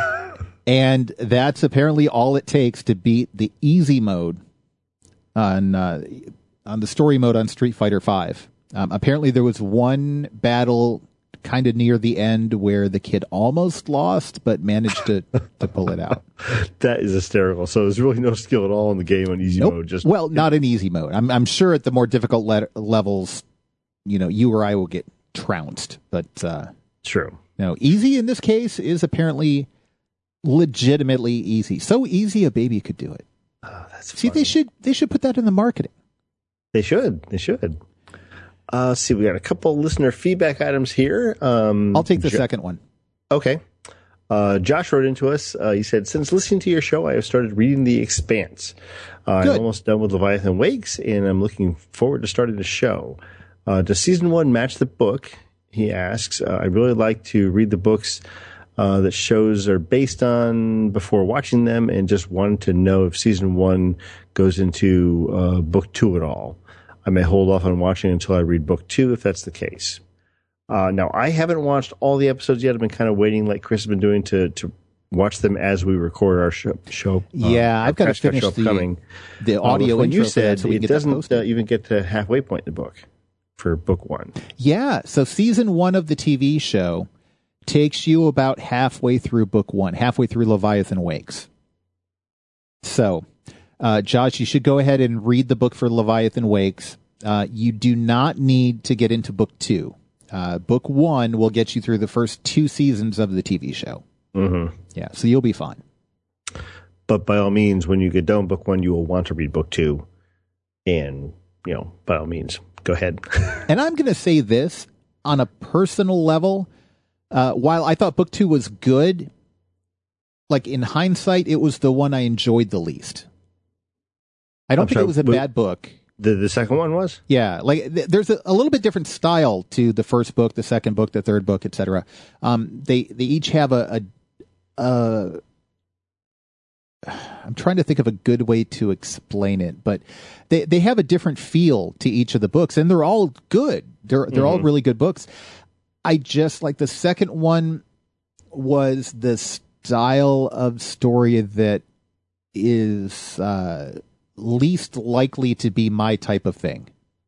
[SPEAKER 8] And that's apparently all it takes to beat the easy mode on uh, on the story mode on Street Fighter V. Um, apparently there was one battle kind of near the end where the kid almost lost, but managed to, to pull it out.
[SPEAKER 7] That is hysterical. So there's really no skill at all in the game on easy
[SPEAKER 8] nope.
[SPEAKER 7] mode. Just
[SPEAKER 8] Well, not in easy mode. I'm, I'm sure at the more difficult le- levels... You know, you or I will get trounced, but uh,
[SPEAKER 7] true.
[SPEAKER 8] You know, easy in this case is apparently legitimately easy. So easy a baby could do it.
[SPEAKER 7] Oh, that's
[SPEAKER 8] see.
[SPEAKER 7] funny.
[SPEAKER 8] They should they should put that in the marketing.
[SPEAKER 7] They should. They should. Uh, see, we got a couple listener feedback items here. Um,
[SPEAKER 8] I'll take the
[SPEAKER 7] jo-
[SPEAKER 8] second one.
[SPEAKER 7] Okay. Uh, Josh wrote into us. Uh, he said, since listening to your show, I have started reading The Expanse. Uh, I'm almost done with Leviathan Wakes, and I'm looking forward to starting the show. Uh, does season one match the book? He asks. Uh, I really like to read the books uh, that shows are based on before watching them, and just wanted to know if season one goes into uh, book two at all. I may hold off on watching until I read book two if that's the case. Uh, now, I haven't watched all the episodes yet. I've been kind of waiting, like Chris has been doing, to, to watch them as we record our show. show
[SPEAKER 8] yeah,
[SPEAKER 7] uh,
[SPEAKER 8] I've got to finish the, the audio
[SPEAKER 7] uh,
[SPEAKER 8] intro.
[SPEAKER 7] You said
[SPEAKER 8] so we
[SPEAKER 7] it doesn't uh, even get to halfway point in the book for book one.
[SPEAKER 8] Yeah, so season one of the T V show takes you about halfway through book one, halfway through Leviathan Wakes. So Uh, Josh, you should go ahead and read the book for Leviathan Wakes. Uh, you do not need to get into book two. Uh, book one will get you through the first two seasons of the T V show.
[SPEAKER 7] Mm-hmm.
[SPEAKER 8] Yeah, so you'll be fine.
[SPEAKER 7] But by all means, when you get done book one, you will want to read book two. And, you know, by all means, go ahead.
[SPEAKER 8] And I'm going to say this on a personal level. Uh, while I thought book two was good, like in hindsight, it was the one I enjoyed the least. I don't
[SPEAKER 7] I'm
[SPEAKER 8] think
[SPEAKER 7] sorry,
[SPEAKER 8] it was a
[SPEAKER 7] but-
[SPEAKER 8] bad book.
[SPEAKER 7] The the second one was?
[SPEAKER 8] Yeah, like th- there's a, a little bit different style to the first book, the second book, the third book, et cetera. Um, they they each have a, a, a. I'm trying to think of a good way to explain it, but they they have a different feel to each of the books, and they're all good. They're they're all really good books. I just like the second one was the style of story that is. Uh, least likely to be my type of thing.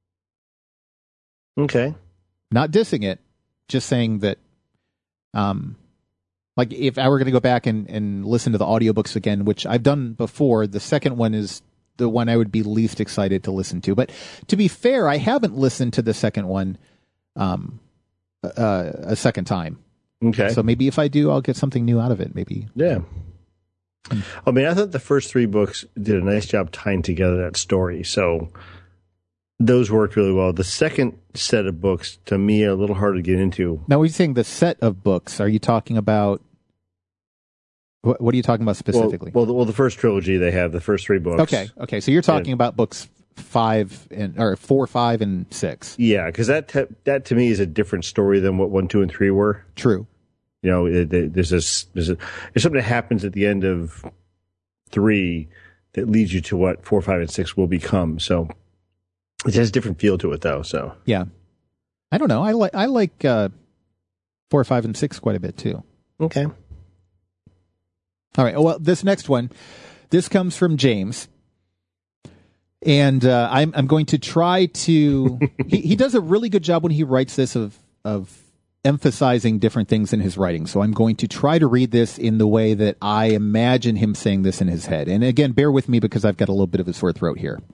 [SPEAKER 7] Okay.
[SPEAKER 8] Not dissing it, just saying that, um, like if I were going to go back and, and listen to the audiobooks again, which I've done before, the second one is the one I would be least excited to listen to. But to be fair, I haven't listened to the second one um, uh, a second time.
[SPEAKER 7] Okay.
[SPEAKER 8] So maybe if I do, I'll get something new out of it. Maybe.
[SPEAKER 7] Yeah. I mean, I thought the first three books did a nice job tying together that story. So those worked really well. The second set of books, to me, are a little hard to get into.
[SPEAKER 8] Now, when you're saying the set of books, are you talking about, what, what are you talking about specifically?
[SPEAKER 7] Well, well, the, well, the first trilogy they have, the first three books.
[SPEAKER 8] Okay, okay. So you're talking
[SPEAKER 7] Yeah.
[SPEAKER 8] about books five and or four, five, and six.
[SPEAKER 7] Yeah, because that, te- that to me is a different story than what one, two, and three were.
[SPEAKER 8] True.
[SPEAKER 7] You know, it, it, there's this, there's, a, there's something that happens at the end of three that leads you to what four, five, and six will become. So it has a different feel to it, though. So
[SPEAKER 8] Yeah. I don't know. I like I like uh, four, five, and six quite a bit too.
[SPEAKER 7] okay,
[SPEAKER 8] All right. Well, this next one, this comes from James, and uh, I'm I'm going to try to. he, he does a really good job when he writes this of of emphasizing different things in his writing. So I'm going to try to read this in the way that I imagine him saying this in his head. And again, bear with me because I've got a little bit of a sore throat here.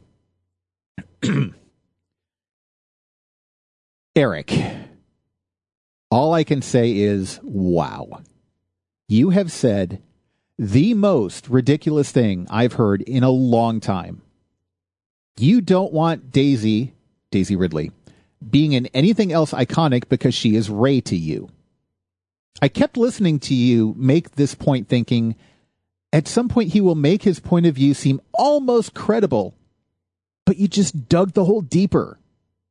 [SPEAKER 8] Eric, all I can say is, wow. You have said the most ridiculous thing I've heard in a long time. You don't want Daisy, Daisy Ridley, being in anything else iconic because she is Rey to you. I kept listening to you make this point thinking, at some point he will make his point of view seem almost credible, but you just dug the hole deeper.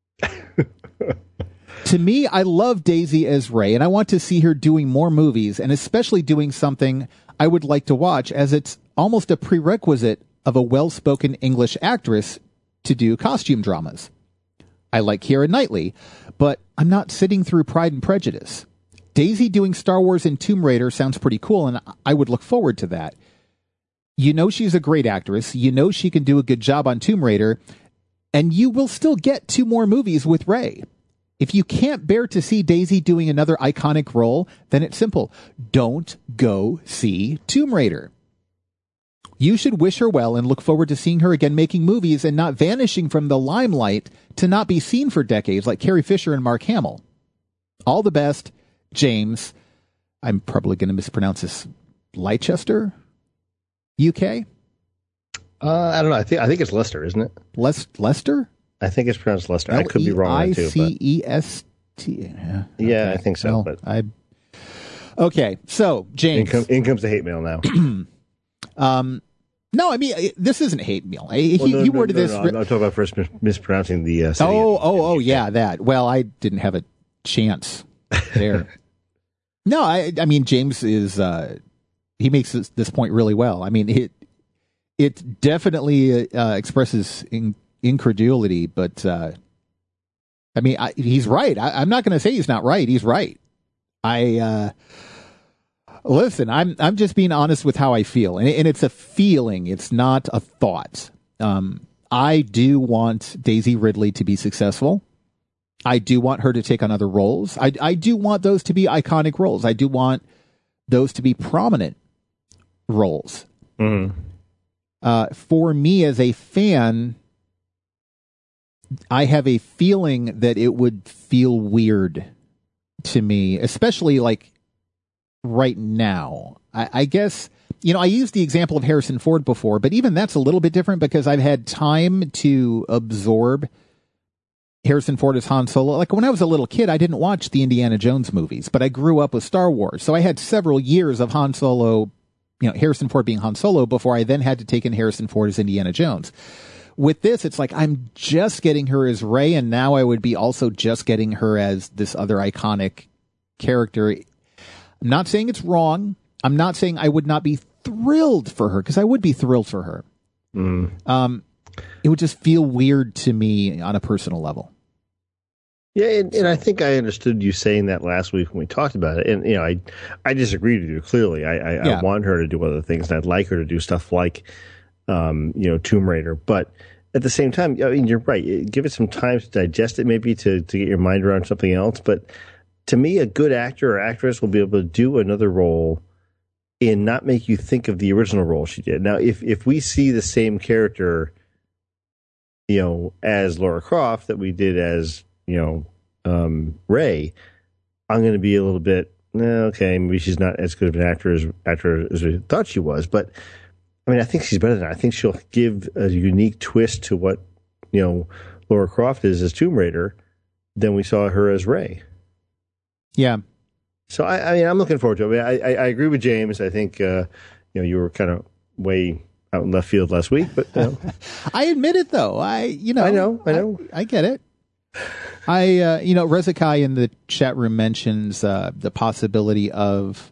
[SPEAKER 8] To me, I love Daisy as Rey, and I want to see her doing more movies, and especially doing something I would like to watch, as it's almost a prerequisite of a well-spoken English actress to do costume dramas. I like Keira Knightley, but I'm not sitting through Pride and Prejudice. Daisy doing Star Wars and Tomb Raider sounds pretty cool, and I would look forward to that. You know she's a great actress. You know she can do a good job on Tomb Raider, and you will still get two more movies with Rey. If you can't bear to see Daisy doing another iconic role, then it's simple. Don't go see Tomb Raider. You should wish her well and look forward to seeing her again making movies and not vanishing from the limelight to not be seen for decades like Carrie Fisher and Mark Hamill. All the best, James. I'm probably going to mispronounce this. Leicester, U K?
[SPEAKER 7] uh, I don't know. I think I think it's Leicester, isn't it?
[SPEAKER 8] Les- Leicester?
[SPEAKER 7] I think it's pronounced Leicester. I could be wrong on that too.
[SPEAKER 8] L E I C E S T.
[SPEAKER 7] Yeah, yeah, I think so.
[SPEAKER 8] Well,
[SPEAKER 7] but
[SPEAKER 8] I. Okay, so James.
[SPEAKER 7] in, com- in comes the hate mail now.
[SPEAKER 8] um, no, I mean this isn't hate mail. He,
[SPEAKER 7] Well, no,
[SPEAKER 8] he
[SPEAKER 7] no,
[SPEAKER 8] worded
[SPEAKER 7] no,
[SPEAKER 8] this.
[SPEAKER 7] no, I'm, I'm talking about first mis- mispronouncing the uh, city.
[SPEAKER 8] oh, oh, oh, yeah, that. Well, I didn't have a chance there. No, I, I mean James is. Uh, he makes this, this point really well. I mean it. It definitely uh, expresses in, incredulity, but uh, I mean I, he's right. I, I'm not going to say he's not right. He's right. I uh, listen. I'm I'm just being honest with how I feel, and, and it's a feeling. It's not a thought. Um, I do want Daisy Ridley to be successful. I do want her to take on other roles. I I do want those to be iconic roles. I do want those to be prominent roles.
[SPEAKER 7] Mm-hmm.
[SPEAKER 8] uh, for me as a fan, I have a feeling that it would feel weird to me, especially like right now. I, I guess, you know, I used the example of Harrison Ford before, but even that's a little bit different because I've had time to absorb Harrison Ford as Han Solo. Like when I was a little kid, I didn't watch the Indiana Jones movies, but I grew up with Star Wars. So I had several years of Han Solo, you know, Harrison Ford being Han Solo before I then had to take in Harrison Ford as Indiana Jones. With this, it's like I'm just getting her as Rey, and now I would be also just getting her as this other iconic character. I'm not saying it's wrong. I'm not saying I would not be thrilled for her, because I would be thrilled for her.
[SPEAKER 7] Mm.
[SPEAKER 8] Um, it would just feel weird to me on a personal level.
[SPEAKER 7] Yeah, and, and I think I understood you saying that last week when we talked about it. And, you know, I I disagree with you clearly. I, I,
[SPEAKER 8] yeah.
[SPEAKER 7] I want her to do other things, and I'd like her to do stuff like, um, you know, Tomb Raider. But at the same time, I mean, you're right. Give it some time to digest it, maybe to, to get your mind around something else. But to me, a good actor or actress will be able to do another role and not make you think of the original role she did. Now, if if we see the same character, you know, as Lara Croft that we did as, you know, um, Rey, I'm going to be a little bit, eh, okay, maybe she's not as good of an actor as, actor as we thought she was. But, I mean, I think she's better than that. I think she'll give a unique twist to what, you know, Lara Croft is as Tomb Raider than we saw her as Rey.
[SPEAKER 8] Yeah.
[SPEAKER 7] So, I, I mean, I'm looking forward to it. I, I, I agree with James. I think, uh, you know, you were kind of way out in left field last week, but, you know.
[SPEAKER 8] I admit it, though. I, you know,
[SPEAKER 7] I know, I know.
[SPEAKER 8] I, I get it. I, uh, you know, Reza Kai in the chat room mentions uh, the possibility of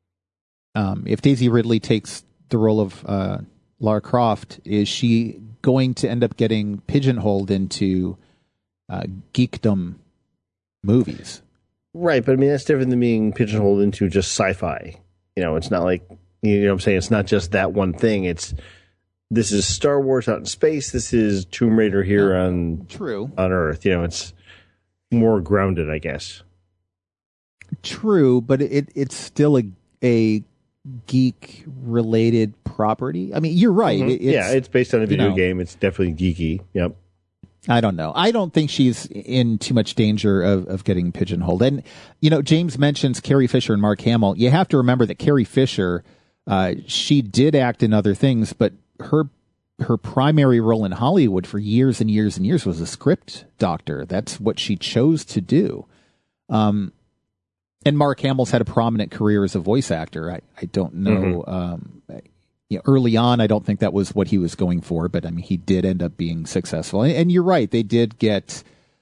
[SPEAKER 8] um, if Daisy Ridley takes the role of uh, Lara Croft, is she going to end up getting pigeonholed into uh, geekdom movies?
[SPEAKER 7] Right, but I mean, that's different than being pigeonholed into just sci-fi. You know, it's not like, you know what I'm saying? It's not just that one thing. It's, this is Star Wars out in space. This is Tomb Raider here yeah, on
[SPEAKER 8] true
[SPEAKER 7] on Earth. You know, it's more grounded, I guess.
[SPEAKER 8] True, but it it's still a a geek related property. I mean, you're right.
[SPEAKER 7] Mm-hmm.
[SPEAKER 8] It, it's,
[SPEAKER 7] yeah, it's based on a video
[SPEAKER 8] you know,
[SPEAKER 7] game. It's definitely geeky. Yep.
[SPEAKER 8] I don't know. I don't think she's in too much danger of, of getting pigeonholed. And, you know, James mentions Carrie Fisher and Mark Hamill. You have to remember that Carrie Fisher, uh, she did act in other things, but her her primary role in Hollywood for years and years and years was a script doctor. That's what she chose to do. Um, and Mark Hamill's had a prominent career as a voice actor. I, I don't know. Mm-hmm. Um, you know, early on, I don't think that was what he was going for, but I mean, he did end up being successful. And, and you're right. They did get,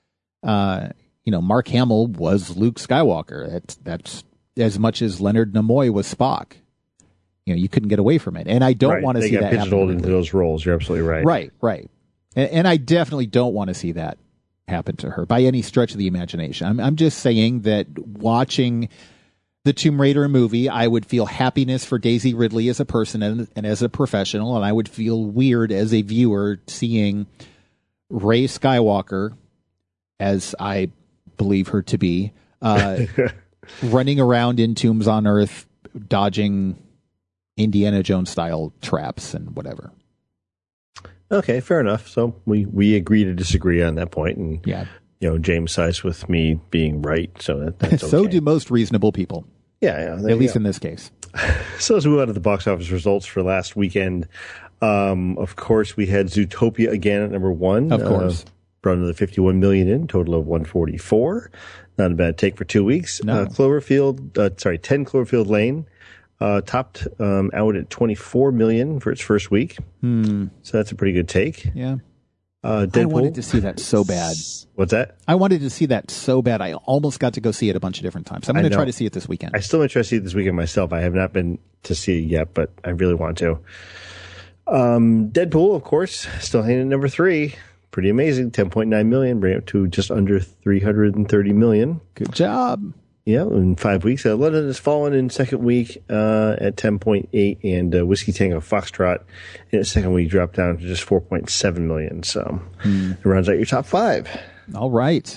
[SPEAKER 8] uh, you know, Mark Hamill was Luke Skywalker. That's, that's as much as Leonard Nimoy was Spock. You know, you couldn't get away from it. And I don't
[SPEAKER 7] right.
[SPEAKER 8] want to
[SPEAKER 7] they
[SPEAKER 8] see
[SPEAKER 7] got
[SPEAKER 8] that
[SPEAKER 7] pigeonholed
[SPEAKER 8] happen.
[SPEAKER 7] into those roles. You're absolutely right.
[SPEAKER 8] Right, right. And, and I definitely don't want to see that happen to her by any stretch of the imagination. I'm, I'm just saying that watching the Tomb Raider movie, I would feel happiness for Daisy Ridley as a person and, and as a professional, and I would feel weird as a viewer seeing Rey Skywalker, as I believe her to be, uh, running around in tombs on Earth, dodging Indiana Jones style traps and whatever.
[SPEAKER 7] Okay, fair enough. So we, we agree to disagree on that point, and
[SPEAKER 8] yeah,
[SPEAKER 7] you know, James sides with me being right, so that, that's okay.
[SPEAKER 8] So do most reasonable people.
[SPEAKER 7] Yeah, yeah
[SPEAKER 8] at least
[SPEAKER 7] go.
[SPEAKER 8] in this case.
[SPEAKER 7] So let's move on to the box office results for last weekend. Um, of course, we had Zootopia again at number one.
[SPEAKER 8] Of course,
[SPEAKER 7] uh, brought another fifty-one million in, total of one forty-four. Not a bad take for two weeks.
[SPEAKER 8] No.
[SPEAKER 7] Uh, Cloverfield, uh, sorry, ten Cloverfield Lane. Uh, topped um, out at twenty-four million for its first week.
[SPEAKER 8] Hmm.
[SPEAKER 7] So that's a pretty good take.
[SPEAKER 8] Yeah.
[SPEAKER 7] Uh, Deadpool.
[SPEAKER 8] I wanted to see that so bad.
[SPEAKER 7] What's that?
[SPEAKER 8] I wanted to see that so bad. I almost got to go see it a bunch of different times. I'm going to try to see it this weekend.
[SPEAKER 7] I still want to try to see it this weekend myself. I have not been to see it yet, but I really want to. Um, Deadpool, of course, still hanging at number three. Pretty amazing. ten point nine million, bring it up to just under three hundred thirty million.
[SPEAKER 8] Good job.
[SPEAKER 7] Yeah, in five weeks. Uh, London has fallen in second week uh, at ten point eight, and uh, Whiskey Tango Foxtrot in its second week dropped down to just four point seven million. So hmm. it rounds out your top five.
[SPEAKER 8] All right.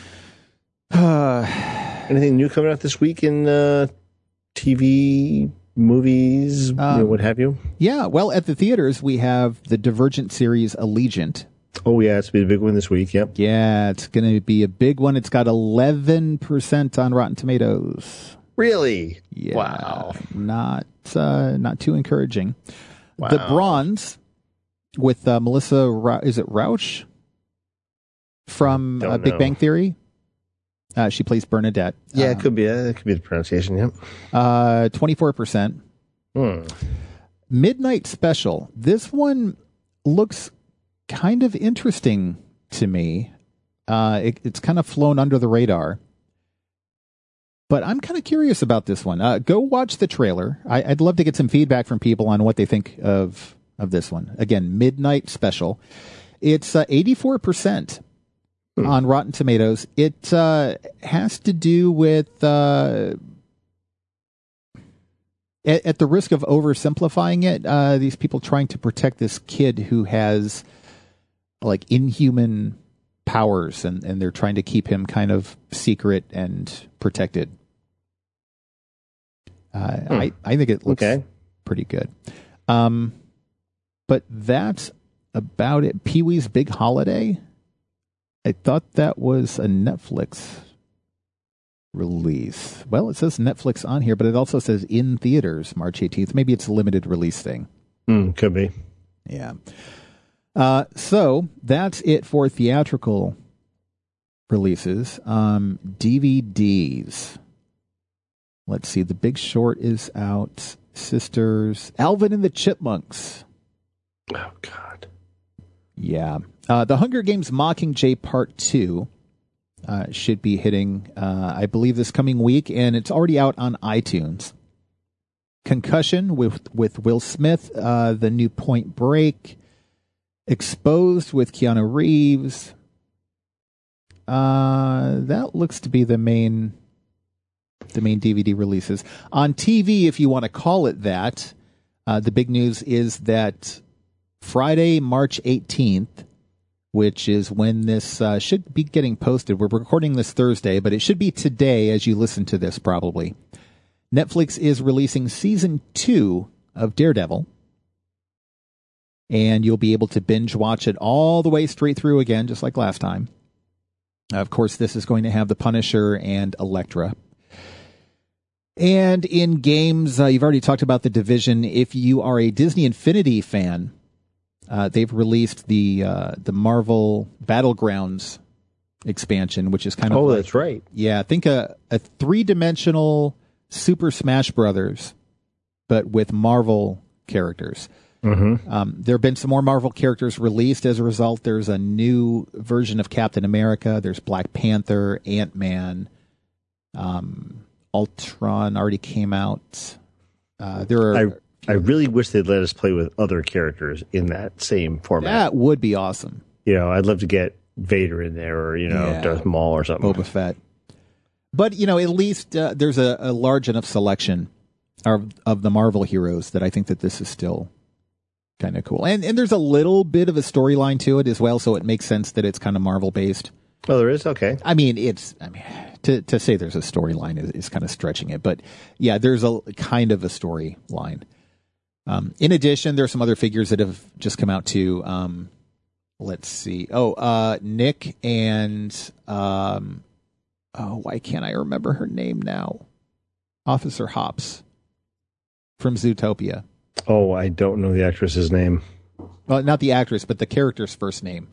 [SPEAKER 8] Uh,
[SPEAKER 7] Anything new coming out this week in uh, T V movies,
[SPEAKER 8] Um,
[SPEAKER 7] you know, what have you?
[SPEAKER 8] Yeah, well, at the theaters, we have the Divergent series Allegiant.
[SPEAKER 7] Oh, yeah, it's been a big one this week, yep.
[SPEAKER 8] Yeah, it's going to be a big one. It's got eleven percent on Rotten Tomatoes.
[SPEAKER 7] Really?
[SPEAKER 8] Yeah,
[SPEAKER 7] Wow.
[SPEAKER 8] Not, uh, not too encouraging.
[SPEAKER 7] Wow.
[SPEAKER 8] The Bronze with uh, Melissa, Ra- is it Rauch? From
[SPEAKER 7] Don't
[SPEAKER 8] uh, Big
[SPEAKER 7] know.
[SPEAKER 8] Bang Theory. Uh, she plays Bernadette.
[SPEAKER 7] Yeah,
[SPEAKER 8] Um,
[SPEAKER 7] it could be. Uh, it could be the pronunciation, yep.
[SPEAKER 8] Uh, twenty-four percent.
[SPEAKER 7] Hmm.
[SPEAKER 8] Midnight Special. This one looks kind of interesting to me. Uh, it, it's kind of flown under the radar. But I'm kind of curious about this one. Uh, go watch the trailer. I, I'd love to get some feedback from people on what they think of, of this one. Again, Midnight Special. It's uh, eighty-four percent hmm. on Rotten Tomatoes. It uh, has to do with... Uh, At, at the risk of oversimplifying it, uh, these people trying to protect this kid who has like inhuman powers, and, and they're trying to keep him kind of secret and protected. Uh, hmm. I, I think it looks okay. pretty good. Um, but that's about it. Pee-wee's Big Holiday. I thought that was a Netflix release. Well, it says Netflix on here, but it also says in theaters March eighteenth. Maybe it's a limited release thing.
[SPEAKER 7] Mm, could be.
[SPEAKER 8] Yeah. Uh, so that's it for theatrical releases. Um, D V Ds. Let's see. The Big Short is out. Sisters. Alvin and the Chipmunks.
[SPEAKER 7] Oh, God.
[SPEAKER 8] Yeah. Uh, the Hunger Games Mockingjay Part two. Uh, should be hitting, uh, I believe, this coming week, and it's already out on iTunes. Concussion with with Will Smith, uh, the new Point Break, Exposed with Keanu Reeves. Uh, that looks to be the main the main D V D releases. On T V, if you want to call it that, uh, the big news is that Friday, March eighteenth, which is when this uh, should be getting posted. We're recording this Thursday, but it should be today as you listen to this, probably. Netflix is releasing season two of Daredevil, and you'll be able to binge watch it all the way straight through again, just like last time. Of course, this is going to have The Punisher and Elektra. And in games, uh, you've already talked about The Division. If you are a Disney Infinity fan, Uh, they've released the uh, the Marvel Battlegrounds expansion, which is kind of
[SPEAKER 7] oh,
[SPEAKER 8] like,
[SPEAKER 7] that's right.
[SPEAKER 8] Yeah, think a, a three dimensional Super Smash Brothers, but with Marvel characters.
[SPEAKER 7] Mm-hmm.
[SPEAKER 8] Um, there have been some more Marvel characters released as a result. There's a new version of Captain America. There's Black Panther, Ant-Man, um, Ultron already came out. Uh, there are.
[SPEAKER 7] I- I really wish they'd let us play with other characters in that same format.
[SPEAKER 8] That would be awesome.
[SPEAKER 7] You know, I'd love to get Vader in there, or, you know,
[SPEAKER 8] Yeah.
[SPEAKER 7] Darth Maul or something.
[SPEAKER 8] Boba Fett. But, you know, at least uh, there's a, a large enough selection of, of the Marvel heroes that I think that this is still kind of cool. And and there's a little bit of a storyline to it as well, so it makes sense that it's kind of Marvel-based.
[SPEAKER 7] Oh, there is? Okay.
[SPEAKER 8] I mean, it's, I mean, to, to say there's a storyline is, is kind of stretching it. But, yeah, there's a kind of a storyline. Um, in addition, there are some other figures that have just come out too. Um, let's see. Oh, uh, Nick and, um, oh, why can't I remember her name now? Officer Hops from Zootopia.
[SPEAKER 7] Oh, I don't know the actress's name.
[SPEAKER 8] Well, not the actress, but the character's first name.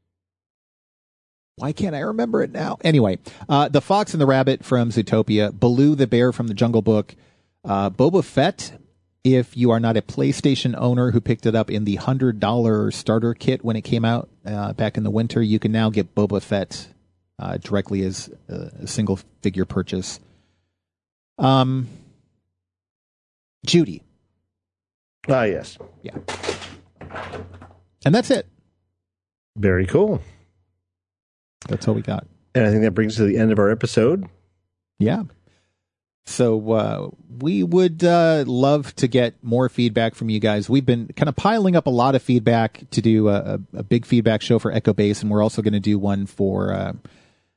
[SPEAKER 8] Why can't I remember it now? Anyway, uh, the Fox and the Rabbit from Zootopia, Baloo the Bear from the Jungle Book, uh, Boba Fett. If you are not a PlayStation owner who picked it up in the one hundred dollars starter kit when it came out uh, back in the winter, you can now get Boba Fett uh, directly as a, a single figure purchase. Um, Judy.
[SPEAKER 7] Ah, yes.
[SPEAKER 8] Yeah. And that's it.
[SPEAKER 7] Very cool.
[SPEAKER 8] That's all we got.
[SPEAKER 7] And I think that brings us to the end of our episode.
[SPEAKER 8] Yeah. So uh, we would uh, love to get more feedback from you guys. We've been kind of piling up a lot of feedback to do a, a big feedback show for Echo Base, and we're also going to do one for uh,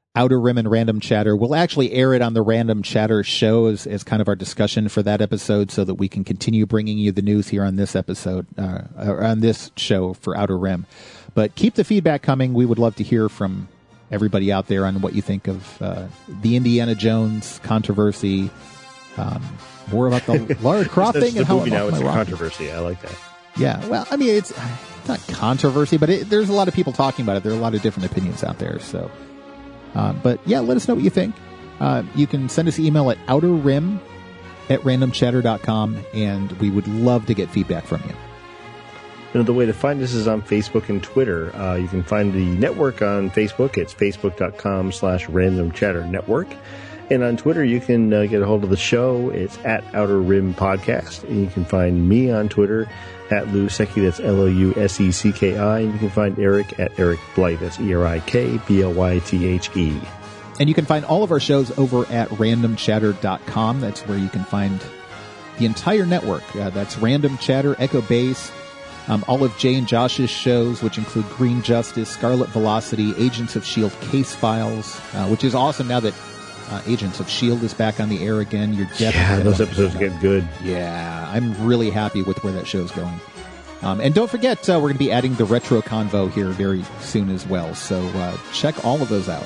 [SPEAKER 8] Outer Rim and Random Chatter. We'll actually air it on the Random Chatter show as, as kind of our discussion for that episode so that we can continue bringing you the news here on this episode, uh, or on this show for Outer Rim. But keep the feedback coming. We would love to hear from everybody out there on what you think of uh, the Indiana Jones controversy, um, more about the Lara Croft thing and how
[SPEAKER 7] movie
[SPEAKER 8] it
[SPEAKER 7] now it's a
[SPEAKER 8] rocket.
[SPEAKER 7] controversy. I like that.
[SPEAKER 8] Yeah, well, I mean, it's, it's not controversy, but it, there's a lot of people talking about it. There are a lot of different opinions out there. So, uh, but yeah, let us know what you think. Uh, you can send us an email at outerrim at randomchatter dot com, and we would love to get feedback from you.
[SPEAKER 7] You know, the way to find us is on Facebook and Twitter. Uh, you can find the network on Facebook. It's facebook.com slash random chatter network. And on Twitter, you can uh, get a hold of the show. It's at Outer Rim Podcast. And you can find me on Twitter at Lou Secchi. That's L O U S E C K I. And you can find Eric at Eric Blight. That's E R I K B L Y T H E.
[SPEAKER 8] And you can find all of our shows over at random chatter dot com. That's where you can find the entire network. Uh, that's Random Chatter, Echo Base, Um, all of Jay and Josh's shows, which include Green Justice, Scarlet Velocity, Agents of S H I E L D Case Files, uh, which is awesome now that uh, Agents of S H I E L D is back on the air again. You're definitely
[SPEAKER 7] yeah, those episodes get good.
[SPEAKER 8] Yeah, I'm really happy with where that show's going. Um, and don't forget, uh, we're going to be adding the Retro Convo here very soon as well. So uh, check all of those out.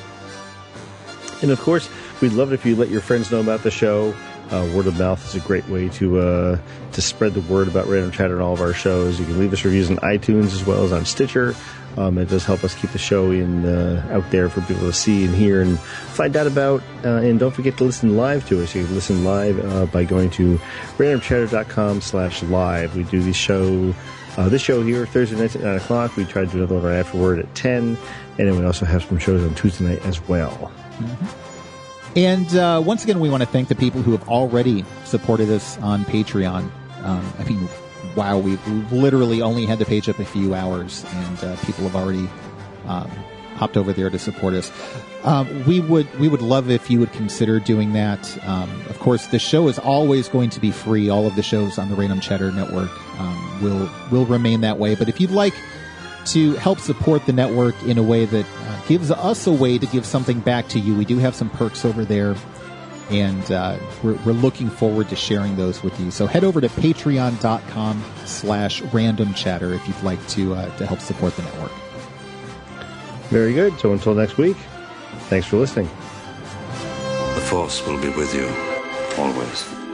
[SPEAKER 7] And of course, we'd love it if you let your friends know about the show. Uh, word of mouth is a great way to uh, to spread the word about Random Chatter and all of our shows. You can leave us reviews on iTunes as well as on Stitcher. Um, it does help us keep the show in uh, out there for people to see and hear and find out about. Uh, and don't forget to listen live to us. You can listen live uh, by going to randomchatter.com slash live. We do the show, uh, this show here Thursday nights at nine o'clock. We try to do another one right afterward at ten. And then we also have some shows on Tuesday night as well.
[SPEAKER 8] Mm-hmm. And uh, once again, we want to thank the people who have already supported us on Patreon. Um, I mean, wow, we've literally only had the page up a few hours, and uh, people have already um, hopped over there to support us. Um, we would we would love if you would consider doing that. Um, of course, the show is always going to be free. All of the shows on the Random Chatter Network um, will will remain that way. But if you'd like to help support the network in a way that uh, gives us a way to give something back to you, we do have some perks over there, and uh, we're, we're looking forward to sharing those with you. So head over to patreon.com slash random chatter if you'd like to uh, to help support the network.
[SPEAKER 7] Very good. So until next week, thanks for listening.
[SPEAKER 9] The Force will be with you always.